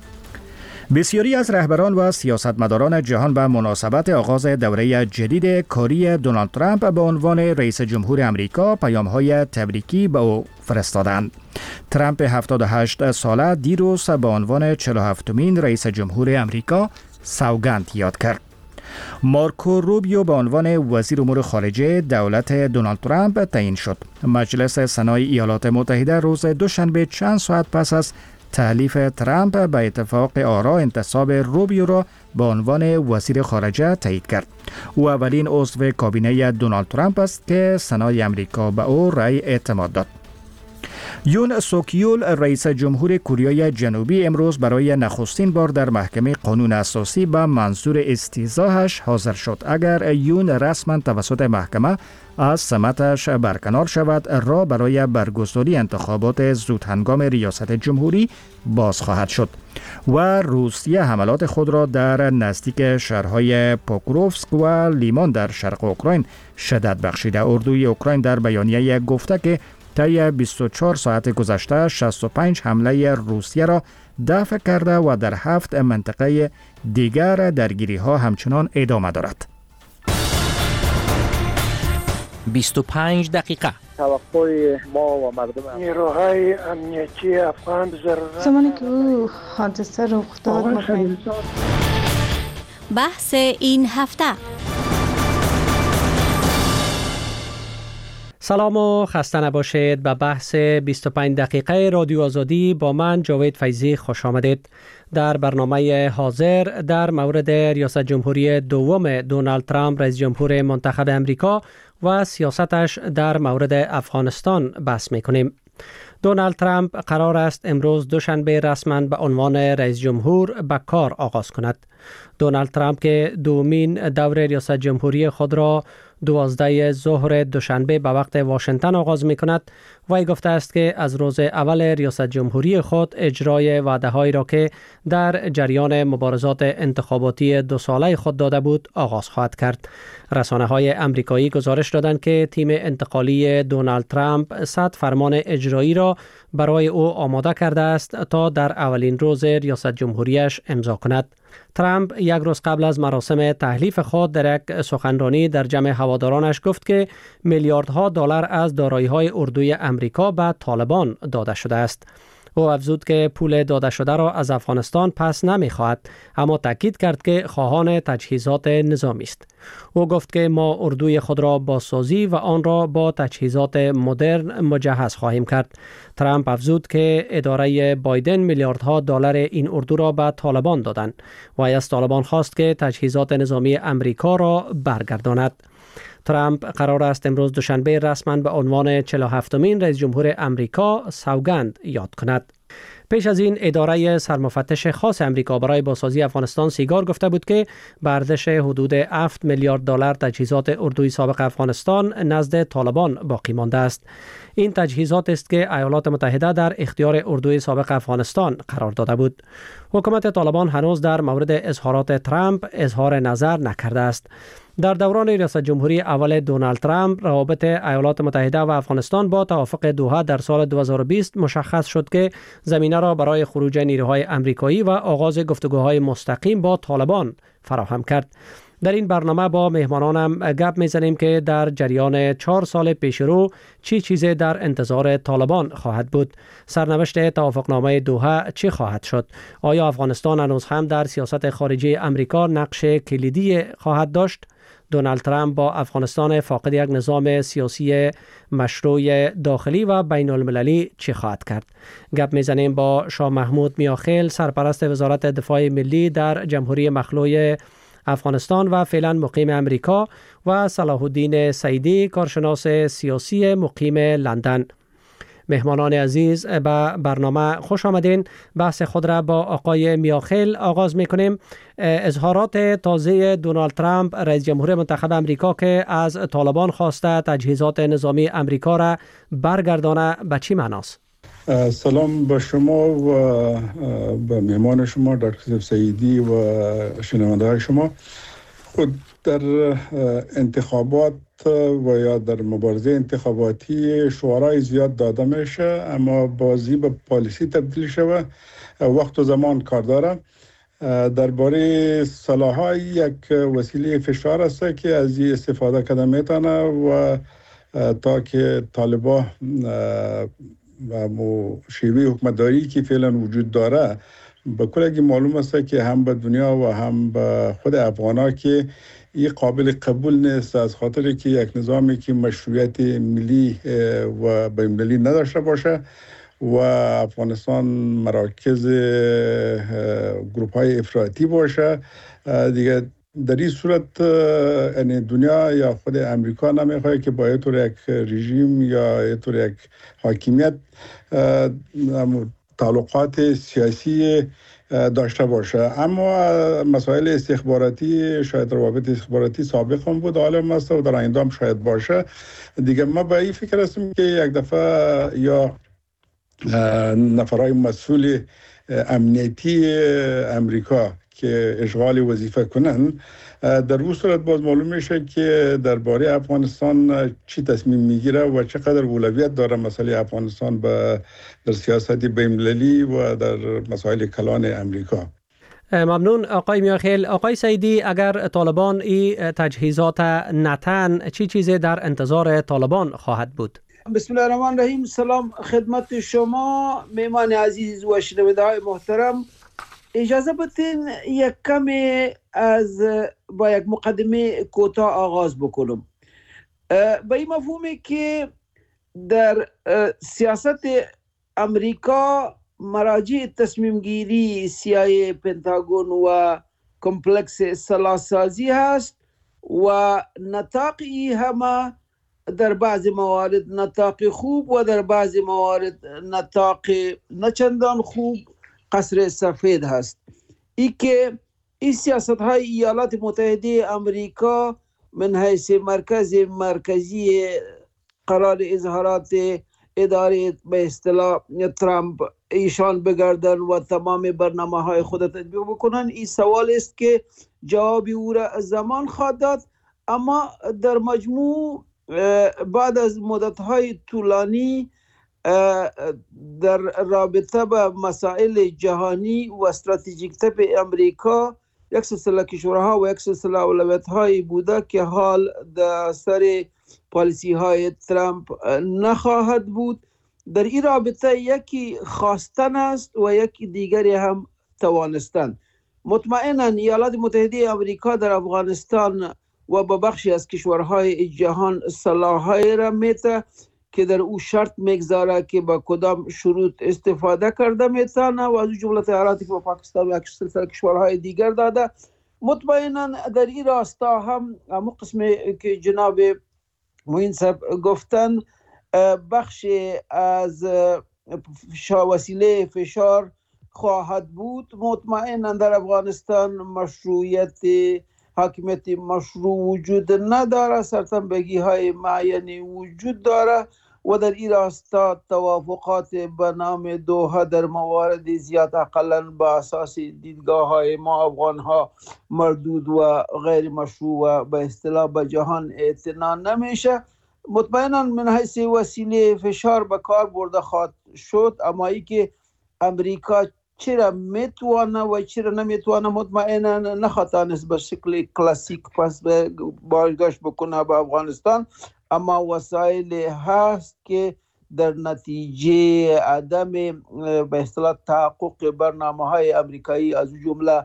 S1: بسیاری از رهبران و سیاستمداران جهان به مناسبت آغاز دوره جدید کاری دونالد ترامپ به عنوان رئیس جمهور امریکا پیام‌های تبریکی به او فرستادند. ترامپ هفتاد و هشت ساله دیروز به عنوان چهل و هفتمین رئیس جمهور امریکا سوگند یاد کرد. مارکو روبیو به عنوان وزیر امور خارجه دولت دونالد ترامپ تعیین شد. مجلس سنای ایالات متحده روز دوشنبه چند ساعت پس از تحلیف ترامپ به اتفاق آرا انتصاب روبیو را به عنوان وزیر خارجه تایید کرد. او اولین عضو کابینه دونالد ترامپ است که سنای امریکا به او رأی اعتماد داد. یون سوکیول رئیس جمهور کره جنوبی امروز برای نخستین بار در محکمه قانون اساسی به منظور استیضاحش حاضر شد. اگر یون رسما توسط محکمه از سمتش برکنار شود، راه برای برگزاری انتخابات زود هنگام ریاست جمهوری باز خواهد شد و روسیه حملات خود را در نزدیک شهرهای پوکروفسک و لیمان در شرق اوکراین شدت بخشیده. اردوی اوکراین در بیانیه گفته که طی بیست و چهار ساعت گذشته شصت و پنج حمله روسیه را دفع کرده و در هفت منطقه دیگر درگیری ها همچنان ادامه دارد.
S18: بیست و پنج دقیقه
S2: توقع ما و مردم نیروهای امنیتی افغان ضرورت
S11: زمانی که او حادثه رخ داد
S4: بحث این هفته.
S5: سلام و خسته نباشید. به بحث بیست و پنج دقیقه رادیو آزادی با من جاوید فیضی خوش آمدید. در برنامه حاضر در مورد ریاست جمهوری دوم دونالد ترامپ رئیس جمهور منتخب امریکا و سیاستش در مورد افغانستان بحث میکنیم. دونالد ترامپ قرار است امروز دوشنبه رسما به عنوان رئیس جمهور به کار آغاز کند. دونالد ترامپ که دومین دور ریاست جمهوری خود را دوازده ظهر دوشنبه به وقت واشنگتن آغاز می کند، وی گفته است که از روز اول ریاست جمهوری خود اجرای وعده هایی را که در جریان مبارزات انتخاباتی دو ساله خود داده بود آغاز خواهد کرد. رسانه های امریکایی گزارش دادند که تیم انتقالی دونالد ترامپ صد فرمان اجرایی را برای او آماده کرده است تا در اولین روز ریاست جمهوریش امضا کند. ترامپ یک روز قبل از مراسم تحلیف خود در یک سخنرانی در جمع هوادارانش گفت که میلیاردها دلار از دارایی‌های اردوی امریکا به طالبان داده شده است. او افزود که پول داده شده را از افغانستان پس نمی‌خواهد، اما تاکید کرد که خواهان تجهیزات نظامی است. او گفت که ما اردوی خود را بازسازی و آن را با تجهیزات مدرن مجهز خواهیم کرد. ترامپ افزود که اداره بایدن میلیاردها دلار این اردو را به طالبان دادند و از طالبان خواست که تجهیزات نظامی امریکا را برگرداند. ترامپ قرار است امروز دوشنبه رسما به عنوان چهل و هفتمین رئیس جمهور امریکا سوگند یاد کند. پیش از این اداره سرمفتش خاص امریکا برای بازسازی افغانستان سیگار گفته بود که به ارزش حدود هفت میلیارد دلار تجهیزات اردوی سابق افغانستان نزد طالبان باقی مانده است. این تجهیزات است که ایالات متحده در اختیار اردوی سابق افغانستان قرار داده بود. حکومت طالبان هنوز در مورد اظهارات ترامپ اظهار نظر نکرده است. در دوران ریاست جمهوری اول دونالد ترامپ، روابط ایالات متحده و افغانستان با توافق دوحه در سال دو هزار و بیست مشخص شد که زمینه را برای خروج نیروهای امریکایی و آغاز گفتگوهای مستقیم با طالبان فراهم کرد. در این برنامه با مهمانانم گپ میزنیم که در جریان چهار سال پیشرو چی چیزی در انتظار طالبان خواهد بود؟ سرنوشت توافقنامه دوحه چی خواهد شد؟ آیا افغانستان هنوز هم در سیاست خارجی امریکا نقش کلیدی خواهد داشت؟ دونالد ترامپ با افغانستان فاقد یک نظام سیاسی مشروع داخلی و بین المللی چی خواهد کرد؟ گپ میزنیم با شاه محمود میاخیل، سرپرست وزارت دفاع ملی در جمهوری مخلوع افغانستان و فعلا مقیم امریکا، و صلاح الدین سعیدی، کارشناس سیاسی مقیم لندن. مهمانان عزیز، به برنامه خوش آمدین. بحث خود را با آقای میاخیل آغاز میکنیم. اظهارات تازه دونالد ترامپ رئیس جمهور منتخب امریکا که از طالبان خواسته تجهیزات نظامی امریکا را برگردانه به چی معناست؟
S8: سلام به شما و به مهمان شما دکتر سعیدی و شنونده های شما. خود در انتخابات و یا در مبارزه انتخاباتی شعارهای زیاد داده میشه، اما بازی به پالیسی تبدیل شده وقت و زمان کار داره. درباره سلاح‌ها یک وسیله فشار است که از این استفاده کرده میتونه و تا که طالبان و شیوه حکمتداری که فعلا وجود داره به کلی معلوم است که هم به دنیا و هم به خود افغانا که این قابل قبول نیست، از خاطر که یک نظامی که مشروعیت ملی و بین‌المللی نداشته باشه و افغانستان مراکز گروپ های افراطی باشه دیگه. در این صورت یعنی دنیا یا خود امریکا نمیخواد که با یه طور یک رژیم یا یه طور یک حاکمیت تعلقات سیاسی داشته باشه. اما مسائل استخباراتی، شاید روابط استخباراتی سابق هم بود، حالا است و در آینده هم شاید باشه دیگه. ما به این فکر هستیم که یک دفعه یا نفرهای مسئول امنیتی امریکا که اشغال وظیفه کنن، در اون صورت باز معلوم میشه که درباره افغانستان چی تصمیم میگیره و چقدر اولویت داره مسئله افغانستان به در سیاست بین‌المللی و در مسائل کلان امریکا.
S5: ممنون آقای میاخیل. آقای سعیدی، اگر طالبان این تجهیزات نتن، چی چیزی در انتظار طالبان خواهد بود؟
S9: بسم الله الرحمن الرحیم. سلام خدمت شما میهمان عزیز و شنونده های محترم. اجازه بدین یک کمی از با یک مقدمه کوتاه آغاز بکنم. به این مفهومی که در سیاست امریکا مراجع تصمیم گیری سی آی ای، پنتاگون و کمپلکس اصلاح سازی هست و نطاقی همه در بعض موارد نطاق خوب و در بعض موارد نطاق نچندان خوب قصر سفید هست. ای که این سیاست های ایالات متحده امریکا من حیث مرکز مرکزی قرار اظهارات اداره به اصطلاح ترامپ ایشان بگردن و تمام برنامه های خود تطبیق بکنن، این سوال است که جوابی او را زمان خواهد داد. اما در مجموع بعد از مدت های طولانی در رابطه با مسائل جهانی و استراتژیک تپ امریکا یک سلسله کشورها و یک سلسله اولویت هایی بوده که حال در سر پالیسی های ترامپ نخواهد بود در این رابطه یکی خواستن است و یکی دیگری هم توانستن. مطمئنا ایالات متحده آمریکا در افغانستان و با بخشی از کشورهای جهان سلاح‌های را میته که در او شرط میگذاره که با کدام شروط استفاده کرده میتونه و از جمله تحریراتی که با پاکستان و اکثر کشورهای دیگر داده. مطمئنا در این راستا هم همون قسمی که جناب معین صاحب گفتن بخشی از وسیله فشار خواهد بود. مطمئنا در افغانستان مشروعیت حاکمیت مشروع وجود نداره، سرتنبگی های معینی وجود داره و در این راستا توافقات به نام دوحه در موارد زیاد اقلا با اساس دیدگاه های ما افغان ها مردود و غیر مشروع و به اصطلاح به جهان اعتنا نمیشه. مطمئنا من حیث وسیله فشار به کار برده خواهد شد، اما ای که امریکا چرا میتوانه و چرا نمیتوانه مطمئنا نخواتانست به شکل کلاسیک پس بازگشت بکنه به افغانستان، اما وسایل هست که در نتیجه عدم به اصطلاح تحقق برنامه های امریکایی از جمله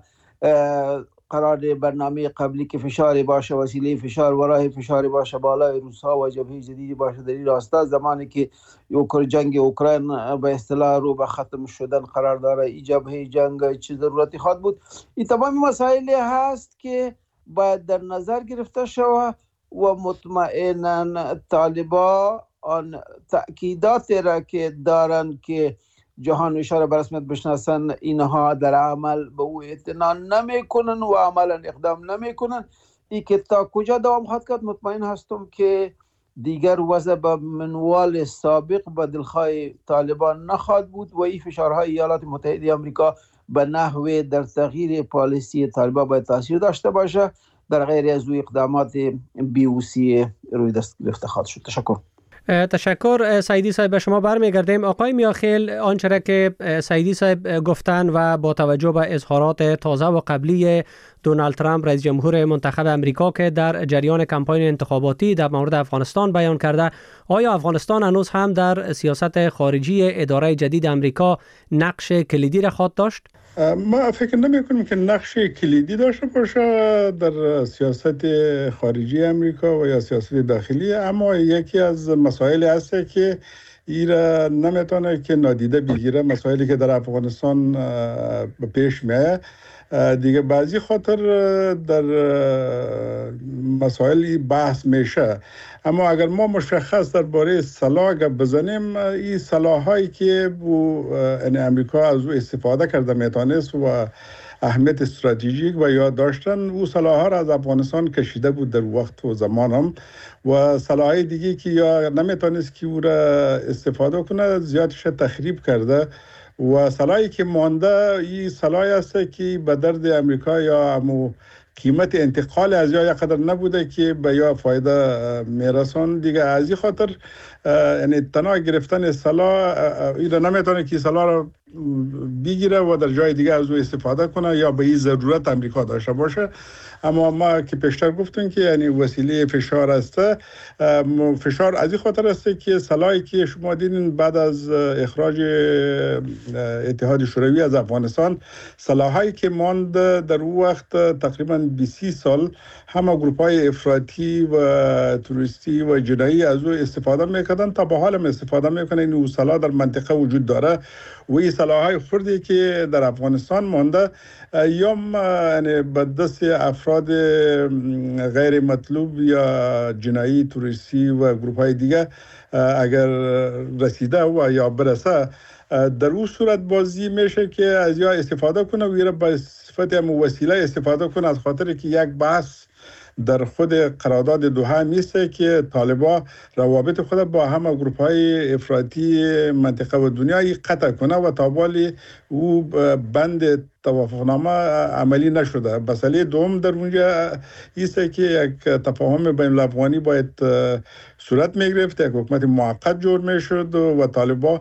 S9: قرار برنامه قبلی که فشار باشه، وسیله فشار و راه فشار باشه بالای روس‌ها و جبهه جدیدی باشه در این راستا، زمانی که جنگ اوکراین به اصطلاح رو به ختم شدن قرار داره، این جبهه جنگ چه ضرورتی خواهد بود. این تمام مسائل هست که باید در نظر گرفته شود و مطمئنا طالبان آن تأکیدات را که دارن که جهان اشاره به رسمیت بشناسن، اینها در عمل به او اعتنا نمیکنن و عملا اقدام نمیکنن. این که تا کجا دوام خواهد کرد مطمئن هستم که دیگر وضع به منوال سابق به دلخواه طالبان نخواهد بود و این فشارهای ایالات متحده آمریکا به نحوه در تغییر پالیسی طالبان باید تاثیر داشته باشه، در غیر از او اقدامات بیوسی روی دست گرفته خواهد شد. تشکر.
S5: تشکر سعیدی صاحب. به شما برمیگردیم. آقای میاخیل، آنچه را که سعیدی صاحب گفتن و با توجه به اظهارات تازه و قبلی دونالد ترامپ رئیس جمهور منتخب امریکا که در جریان کمپاین انتخاباتی در مورد افغانستان بیان کرده، آیا افغانستان هنوز هم در سیاست خارجی اداره جدید امریکا نقش کلیدی را خواهد داشت؟
S8: ما فکر نمی کنیم که نقش کلیدی داشته باشه در سیاست خارجی امریکا و یا سیاست داخلی، اما یکی از مسائل هست که ایرا نمیتونه که نادیده بگیره، مسائلی که در افغانستان به پیش میاد دیگه بعضی خاطر در مسائل بحث میشه. اما اگر ما مشخص درباره سلاح گپ بزنیم، این سلاحایی که بو یعنی امریکا از او استفاده کرده میتونست و اهمیت استراتژیک و یاد داشتن، او سلاح‌ها را از افغانستان کشیده بود در وقت و زمان هم، و سلاح‌های دیگه که یا نمیتونست که او را استفاده کنه زیادش تخریب کرده و سلاحی که مانده این سلاحی است که به درد امریکا یا امو قیمت انتقال از یا قدر نبوده که به یا فایده میرسون دیگه. از این خاطر یعنی تنها گرفتن سلاح این را نمیتونه که سلاح را بگیره و در جای دیگه از او استفاده کنه یا به این ضرورت امریکا داشته باشه. اما ما که پیشتر گفتیم که یعنی وسیله فشار است، فشار از این خاطر است که سلاحی که شما دیدین بعد از اخراج اتحاد شوروی از افغانستان، سلاحایی که ماند در اون وقت تقریبا بیست سال همه گروپ‌های افراطی و توریستی و جنایی از او استفاده میکردن، تا به حال هم استفاده میکنن. این سلاح در منطقه وجود داره و این سلاح‌های خردی که در افغانستان مانده یا یعنی به دست افراد غیر مطلوب یا جنایی توریستی و گروه‌های دیگه اگر رسیده و یا برسه، در اون صورت بازی میشه که از یا استفاده کنه و یا به صفت وسیله استفاده کنه، از خاطر که یک بحث در خود قرارداد دوحه میسته که طالبان روابط خود با همه گروه‌های افراطی منطقه و دنیای قطع کنه و تابالی او بند توافقنامه عملی نشده. مسئله دوم در اونجا ایسته که یک تفاهم بین الافغانی باید صورت میگرفت، یک حکومت موقت جور میشد و طالبان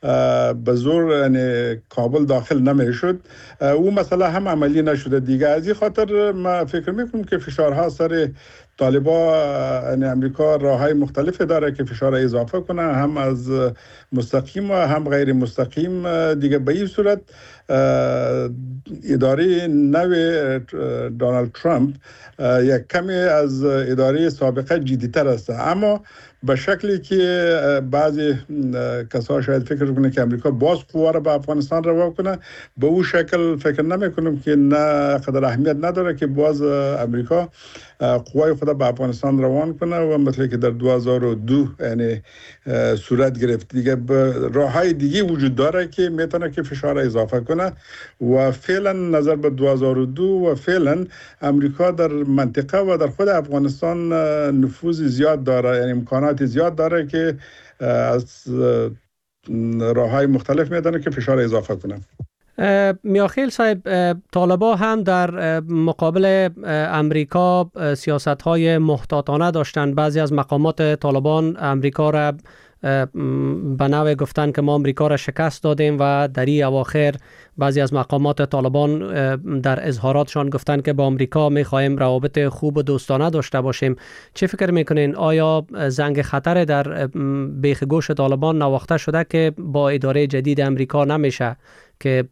S8: به زور یعنی کابل داخل نمیشد. او مسئله هم عملی نشده دیگه. از این خاطر ما فکر میکنم که فشارها سر طالبا یعنی امریکا راههای مختلفی داره که فشار اضافه کنه، هم از مستقیم و هم غیر مستقیم دیگه. به این صورت اداره نو دونالد ترامپ یک کمی از اداره سابقه جدی‌تر است، اما به شکلی که بعضی کسا شاید فکر کنه که امریکا باز قوا را به افغانستان روا کنه، به اون شکل فکر نمی کنم که نه قدر اهمیت نداره که باز امریکا قوای خود به افغانستان روان کنه و مثل که در دو هزار و دو یعنی صورت گرفت. دیگه راههای دیگه وجود داره که میتونه که فشار اضافه کنه و فعلا نظر به دو هزار و دو و فعلا امریکا در منطقه و در خود افغانستان نفوذ زیاد داره، یعنی امکانات زیاد داره که از راههای مختلف میتونه که فشار اضافه کنه.
S5: میاخیل صاحب، طالبا هم در مقابل امریکا سیاست‌های محتاطانه داشتند. بعضی از مقامات طالبان امریکا را به نوع گفتن که ما امریکا را شکست دادیم و در این اواخر بعضی از مقامات طالبان در اظهاراتشان گفتن که با امریکا می‌خواهیم روابط خوب و دوستانه داشته باشیم. چه فکر میکنین؟ آیا زنگ خطر در بیخ گوش طالبان نواخته شده که با اداره جدید امریکا نمیشه که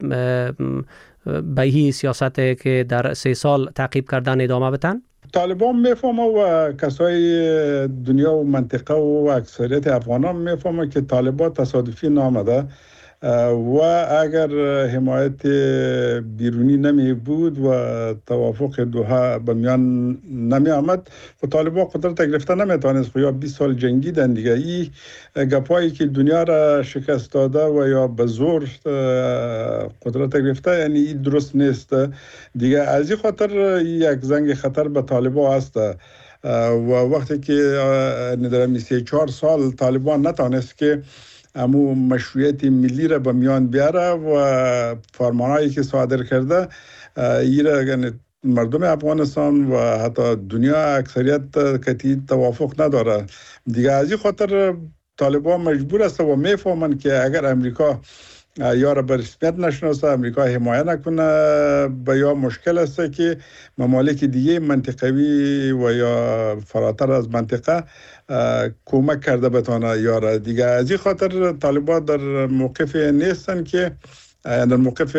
S5: به این سیاست که در سه سال تعقیب کردن ادامه بدن؟
S8: طالبان میفهمه و کسای دنیا و منطقه و اکثریت افغانان میفهمه که طالبان تصادفی نامده و اگر حمایت بیرونی نمی بود و توافق دوحه به میان نمی آمد و طالبان قدرت گرفته نمیتونست. یا بیست سال جنگیدن دیگه. این گپایی که دنیا را شکست داده و یا به زور قدرت گرفته، یعنی این درست نیست دیگه. از این خاطر یک زنگ خطر به طالبان است و وقتی که در سی چهار سال طالبان نتونست که امو مشروعیت ملی را به میان بیاره و فرمانهایی که صادر کرده ایره، یعنی مردم افغانستان و حتی دنیا اکثریت کتی توافق نداره دیگه. از این خاطر طالبان مجبور است و میفهمن که اگر امریکا یا را به رسمیت نشناسه، امریکا حمایت نکنه، به یا مشکل است که ممالک دیگه منطقوی و یا فراتر از منطقه کمک کرده بتونه یاره دیگه. از این خاطر طالبان در موقف نیستن که در موقف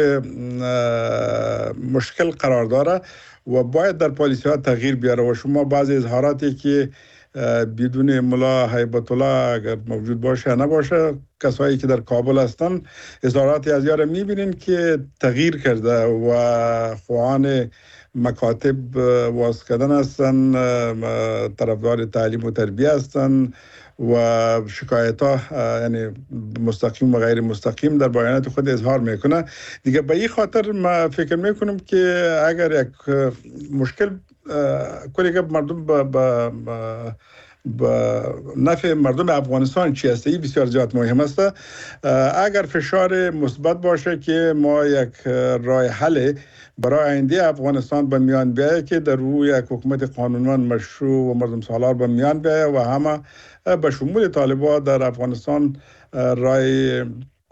S8: مشکل قرار داره و باید در پالیسی ها تغییر بیاره. و شما بعضی اظهاراتی که بدون ملا هیبت الله اگر موجود باشه نباشه، کسایی که در کابل هستن اظهاراتی از یاره میبینین که تغییر کرده و خواهان مکاتب واس کردن هستن، طرفدار تعلیم و تربیه هستن و شکایت ها یعنی مستقیم و غیر مستقیم در بیانات خود اظهار میکنه دیگه. به این خاطر ما فکر میکنم که اگر یک مشکل کلی که مردم با, با, با با نفع مردم افغانستان چی است، این بسیار زیاد مهم است. اگر فشار مثبت باشه که ما یک راه حل برای آینده افغانستان به میان بیایه که در روی یک حکومت قانونمند مشروع و مردم سالار به میان بیایه و همه به شمول طالبان در افغانستان رای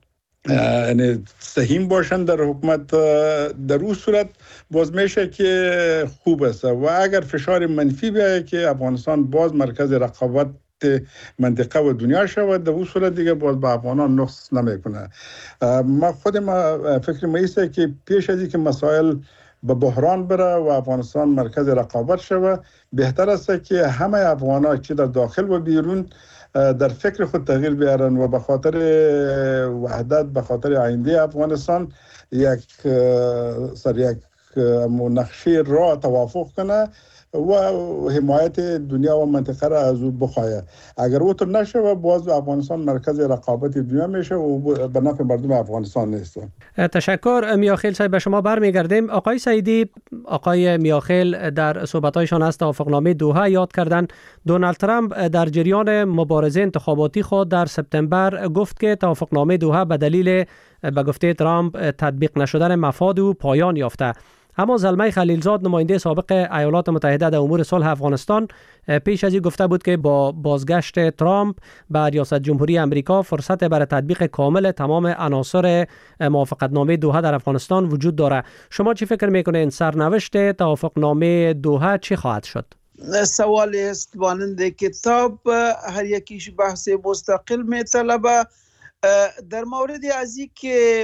S8: یعنی سهیم باشند در حکومت، در اون صورت باز میشه که خوب است. و اگر فشار منفی بیایه که افغانستان باز مرکز رقابت منطقه و دنیا شود، در اون صورت دیگه باز به افغانان نقص نمیکنه. ما خود ما فکر ما ایسته که پیش از اینکه مسائل به بحران بره و افغانستان مرکز رقابت شود، بهتر است که همه افغان‌ها چه در داخل و بیرون در فکر خود تغییر بیارن و به خاطر وحدت، به خاطر آینده افغانستان یک سر یک نقشه را توافق کنه و حمایت دنیا و منطقه را از او بخواهد. اگر او تو نشه و باز افغانستان مرکز رقابت دنیا میشه و به نفع مردم افغانستان نیست.
S5: تشکر میاخیل صاحب. به شما برمیگردیم. آقای سعیدی، آقای میاخیل در صحبت‌هایشان از توافقنامه دوحه یاد کردن. دونالد ترامپ در جریان مبارزه انتخاباتی خود در سپتامبر گفت که توافقنامه دوحه به دلیل به گفته ترامپ تطبیق نشدن مفاد او پایان یافته. اما زلمه خلیلزاد نماینده سابق ایالات متحده در امور صلح افغانستان پیش از این گفته بود که با بازگشت ترامپ به ریاست جمهوری امریکا فرصت برای تطبیق کامل تمام عناصر موافقتنامه دوحه در افغانستان وجود داره. شما چی فکر میکنین سرنوشت توافقنامه دوحه چی خواهد شد؟
S9: سوال است مانند کتاب هر یکیش بحث مستقل میطلبه. در مورد از این که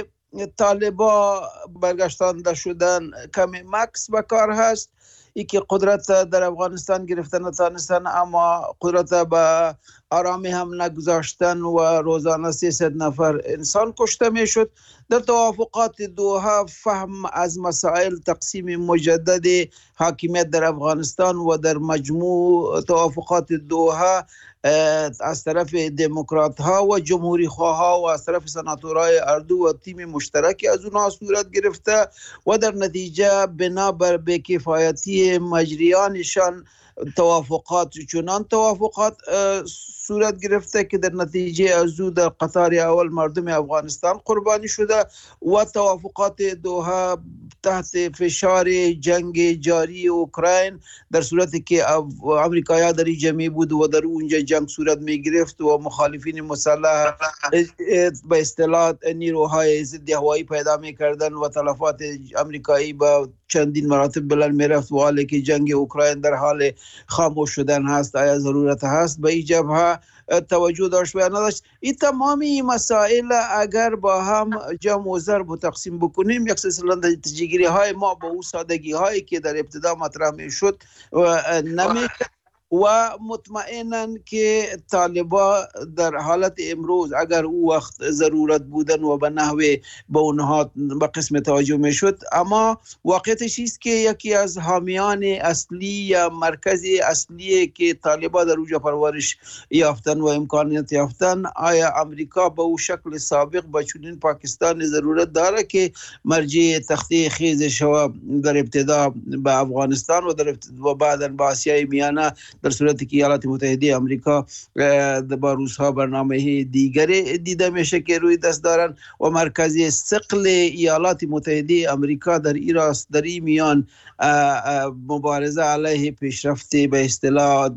S9: طالبا برگشتانده شدن کمی مکس بکار هست، ای که قدرت در افغانستان گرفتن نتانستن اما قدرت به آرامی هم نگذاشتن و روزانه سیصد نفر انسان کشته می شد. در توافقات دوحه فهم از مسائل تقسیم مجدد حاکمیت در افغانستان و در مجموع توافقات دوحه از طرف دموکرات ها و جمهوری خواه ها و از طرف سناتورهای اردو و تیم مشترکی از اونها صورت گرفته و در نتیجه بنابر بی‌کفایتی مجریانشان توافقات چنان توافقات صورت گرفته که در نتیجه از او در قطار اول مردم افغانستان قربانی شده و توافقات دوحه تحت فشار جنگ جاری اوکراین در صورتی که امریکایی‌ها در این جمعی بود و در اونجا جنگ صورت می گرفت و مخالفین مسلح به اصطلاح نیروهای ضد هوایی پیدا می کردن و تلفات امریکایی با چندین مراتب بلند می رفت و حالی که جنگ اوکراین در حال خاموش شدن هست آیا ضرورت هست به این جبهه توجه داشت و نداشت. این تمامی مسائل اگر با هم جمع و ضرب و تقسیم بکنیم یک سلسله نتیجه‌گیری های ما با اون سادگی هایی که در ابتدا مطرح می شد و نمی و مطمئناً که طالبا در حالت امروز اگر او وقت ضرورت بودن و به نحوه به اونها به قسم توجه می شد، اما واقعیتش است که یکی از حامیان اصلی یا مرکزی اصلی که طالبا در اونجا پرورش یافتن و امکانیت یافتن، آیا امریکا به او شکل سابق با چنین پاکستان ضرورت داره که مرجع تخته خیزش و در ابتدا به افغانستان و در و بعداً به آسیای میانه در صورتی که ایالات متحده آمریکا با روزها برنامه دیگری دیده میشه که روی دست دارن و مرکزی ثقل ایالات متحده آمریکا در ایراس در این میان مبارزه علیه پیشرفت به اصطلاح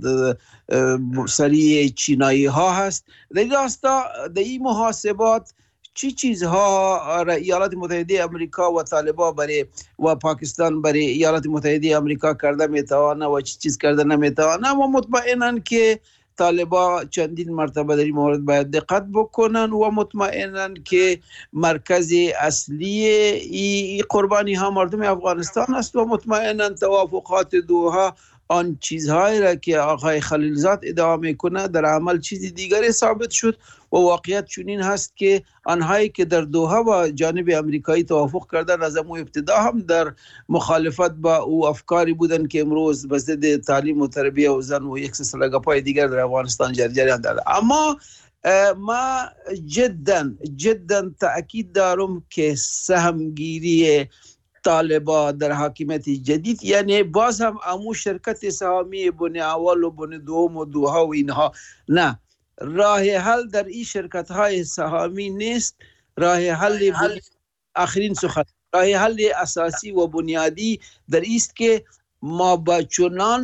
S9: سریع چینایی ها هست. در این راستا در این محاسبات چی چیزها ایالات متحده آمریکا و طالبان برای و پاکستان برای ایالات متحده آمریکا کرده میتوانه و چی چیز کرده نمیتوانه و مطمئنن که طالبان چندین مرتبه در این مورد باید دقت بکنن و مطمئنن که مرکز اصلی ای قربانی ها مردم افغانستان است و مطمئنن توافقات دوحه آن چیزهایی را که آقای خلیلزاد ادعا میکنه در عمل چیزی دیگری ثابت شد و واقعیت چنین هست که آنهایی که در دوحه با جانب امریکایی توافق کردن از امو ابتدا هم در مخالفت با او افکاری بودن که امروز به ضد تعلیم و تربیه و زن و یک سلسله گپای دیگر در افغانستان جریان داره. اما ما جدا جدا تأکید دارم که سهمگیری طالبا در حاکمیت جدید یعنی باز هم امو شرکت سهامی بن اول و بن دوم و دوحه و اینها نه، راه حل در این شرکت های سهامی نیست. راه حل آخرین سخن راه حل اساسی و بنیادی در است که ما با چنان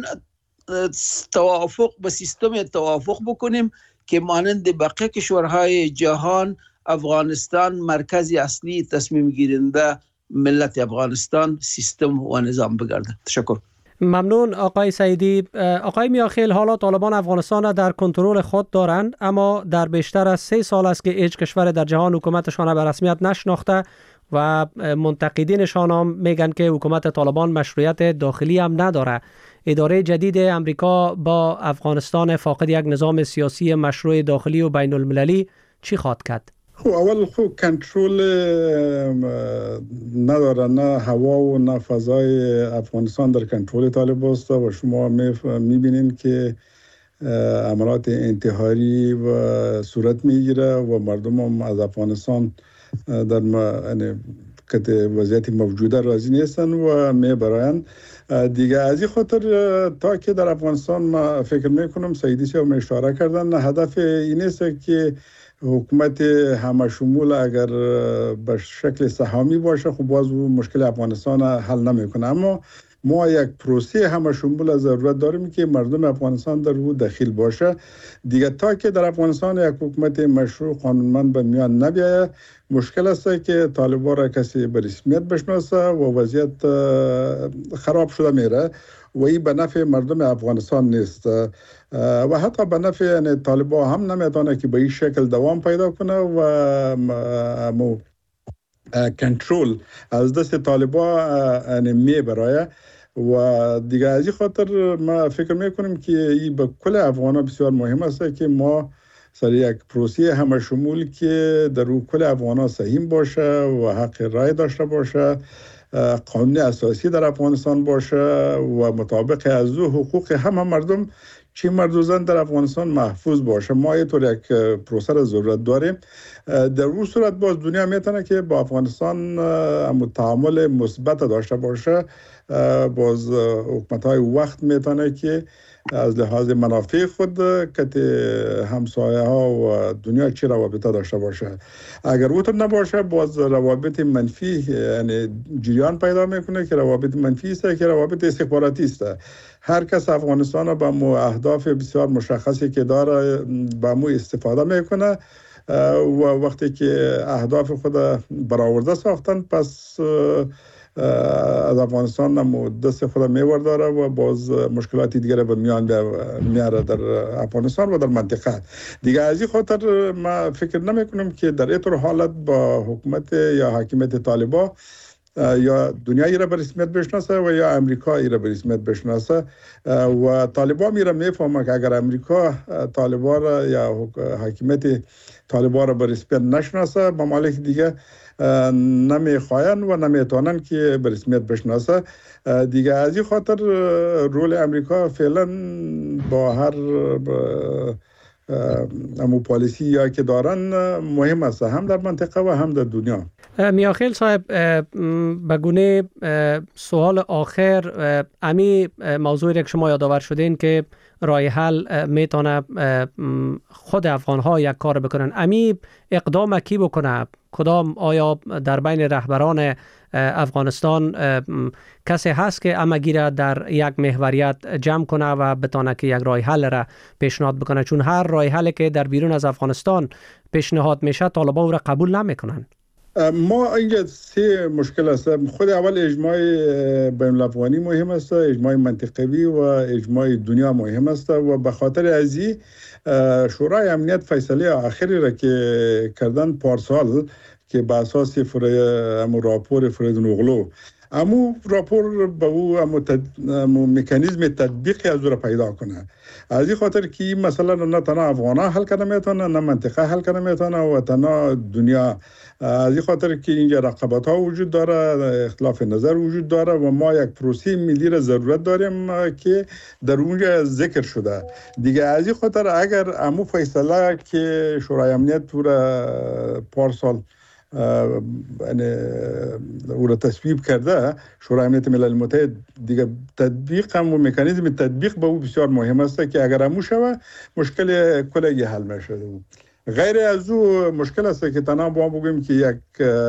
S9: توافق به سیستم توافق بکنیم که مانند بقیه کشورهای جهان افغانستان مرکزی اصلی تصمیم گیرنده ملت افغانستان سیستم و نظام بگرده. تشکر.
S5: ممنون آقای سعیدی. آقای میاخیل، حالا طالبان افغانستان را در کنترل خود دارند، اما در بیشتر از سه سال است که هیچ کشور در جهان حکومتشان را به رسمیت نشناخته و منتقدینشان هم میگن که حکومت طالبان مشروعیت داخلی هم نداره. اداره جدید امریکا با افغانستان فاقد یک نظام سیاسی مشروع داخلی و بین المللی چی خواهد کرد؟
S8: خب اول خب کنترل نداره، نه هوا و نه فضای افغانستان در کنترل طالبان است و شما میبینین که عملیات انتحاری و صورت میگیره و مردم هم از افغانستان در وضعیت موجوده راضی نیستن و میبرند دیگه. از این خاطر تا که در افغانستان ما فکر میکنم سعیدی صاحب اشاره کردن هدف این است که حکومت همه شمول اگر به شکل سهامی باشه خب باز مشکل افغانستان حل نمیکنه. اما ما یک پروسه همه شمول ضرورت داریم که مردم افغانستان در او دخیل باشه. دیگه تا که در افغانستان یک حکومت مشروع قانونمند به میان نبیاید مشکل است که طالبان را کسی به رسمیت بشناسه و وضعیت خراب شده میره و این به نفع مردم افغانستان نیست و حتی به نفع یعنی طالبان هم نمیتونه که به این شکل دوام پیدا کنه و مو کنترل از دست طالبان یعنی می برای و دیگه از این خاطر ما فکر میکنیم که این به کل افغانان بسیار مهم است که ما سر یک پروسه همه شمول که در او کل افغانان سهیم باشه و حق رای داشته باشه، قانون اساسی در افغانستان باشه و مطابق از او حقوق همه مردم چی مرد و زن در افغانستان محفوظ باشه. ما اینطور یک پروسه را ضرورت داریم. در اون صورت باز دنیا میتونه که با افغانستان تعامل مثبت داشته باشه. باز حکومت‌های وقت میتونه که از لحاظ منافع خود که همسایه ها و دنیا چی روابط داشته باشه. اگر اوتر نباشه باز روابط منفی یعنی جریان پیدا میکنه که روابط منفی است که روابط استخباراتی است. هر کس افغانستان با مو اهداف بسیار مشخصی که داره با مو استفاده میکنه و وقتی که اهداف خود برآورده ساختن پس از افغانستان هم دست خود میور داره و باز مشکلاتی دیگر به میان میاره در افغانستان و در منطقه. دیگه از این خاطر ما فکر نمی کنم که در این طور حالت با حکومت یا حاکمیت طالبان یا دنیایی را به رسمیت بشناسه و یا امریکایی را به رسمیت بشناسه و طالبان میره میفهمه که اگر امریکا طالبان را یا حاکمیت طالبان را به رسمیت نشناسه ممالک دیگه نمیخواین و نمیتونن که به رسمیت بشناسه. دیگه از این خاطر رول امریکا فعلا با هر امو پالیسی یا که دارن مهم است هم در منطقه و هم در دنیا.
S5: میاخیل صاحب به گونه سوال آخر امی موضوعی که شما یادآور شدین که رای حل میتونه خود افغان ها یک کار بکنن، امی اقدام کی بکنه؟ کدام آیا در بین رهبران افغانستان کسی هست که اما گیره در یک محوریت جمع کنه و بتانه که یک رای حل را پیشنهاد بکنه؟ چون هر رای حلی که در بیرون از افغانستان پیشنهاد میشه طالبان او را قبول نمیکنن.
S8: ما اینجا سه مشکل است. خود اول اجماع بین الافغانی مهم است، اجماع منطقوی و اجماع دنیا مهم است و به خاطر ازی شورای امنیت فیصله آخری را که کردن پارسال که به اساس امو راپور فریدون اغلو امو راپور به او امو, تد... امو مکانیزم تطبیقی از او را پیدا کنه. از این خاطر که مثلا نه تنها افغانا حل کنه میتونه نه منطقه حل کنه میتونه و تنها دنیا. از این خاطر که اینجا رقابت ها وجود داره، اختلاف نظر وجود داره و ما یک پروسه ملی را ضرورت داریم که در اونجا ذکر شده. دیگه از این خاطر اگر امو فیصله که شورای امنیت تو را پارسال یعنی او را تصویب کرده شورای امنیت ملل متحد، دیگه تطبیق هم و مکانیزم تطبیق به او بسیار مهم است که اگر امو شوه مشکل کلگی حل میشه. غیر از او مشکل است که تنها با بگویم که یک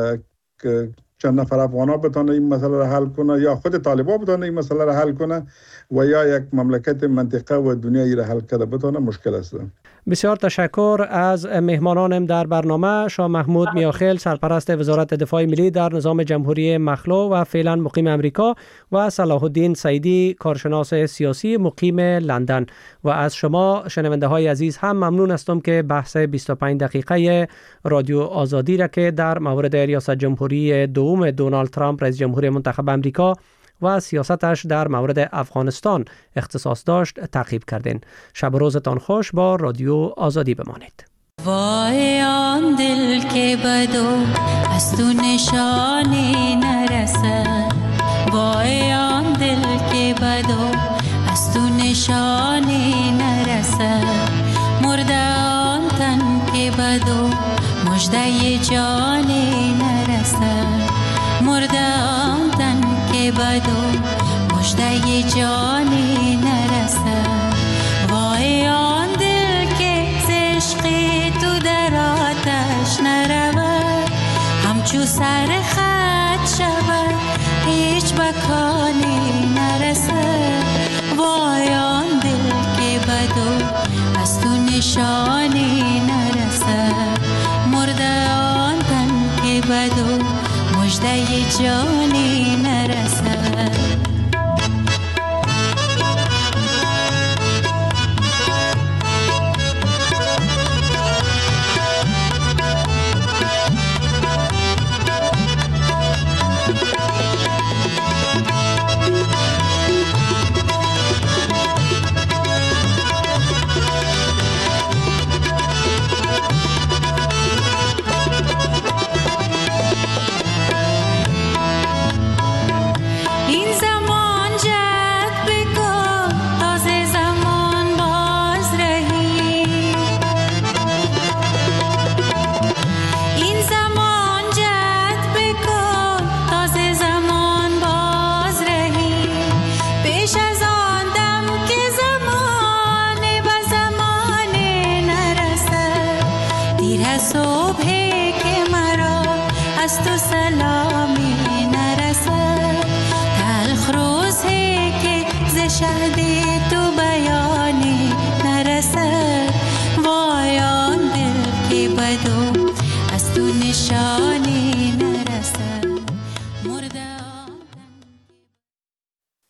S8: چند نفر افغان ها بتونه این مسئله را حل کنه یا خود طالبان بتونه این مسئله را حل کنه و یا یک مملکت منطقه و دنیایی را حل کرده بتونه مشکل است.
S5: بسیار تشکر از مهمانانم در برنامه. شاه محمود میاخیل، سرپرست وزارت دفاع ملی در نظام جمهوری مخلوع و فعلا مقیم امریکا، و صلاح الدین سعیدی، کارشناس سیاسی مقیم لندن. و از شما شنونده های عزیز هم ممنون هستم که بحث بیست و پنج دقیقه رادیو آزادی را که در مورد ریاست جمهوری دوم دونالد ترامپ رئیس جمهور منتخب امریکا و سیاستش در مورد افغانستان اختصاص داشت تعقیب کردین. شب و روزتان خوش. با رادیو آزادی بمانید.
S10: وای آن دل که بدو از تو نشانی نرسد، وای آن دل که بدو از تو نشانی نرسد، مرده آن تن که بدو مژده جانی نرسد، مرده آن تن که بدو مژده جانی نرسد. وای آن دل که عشق تو در مکانی نرسد، وای آن دل که بدو از تو نشانی نرسد، مرده آن تن که بدو مژده جانی نرسد. از تو سلامی نرسد، تلخ روزی که ز شهد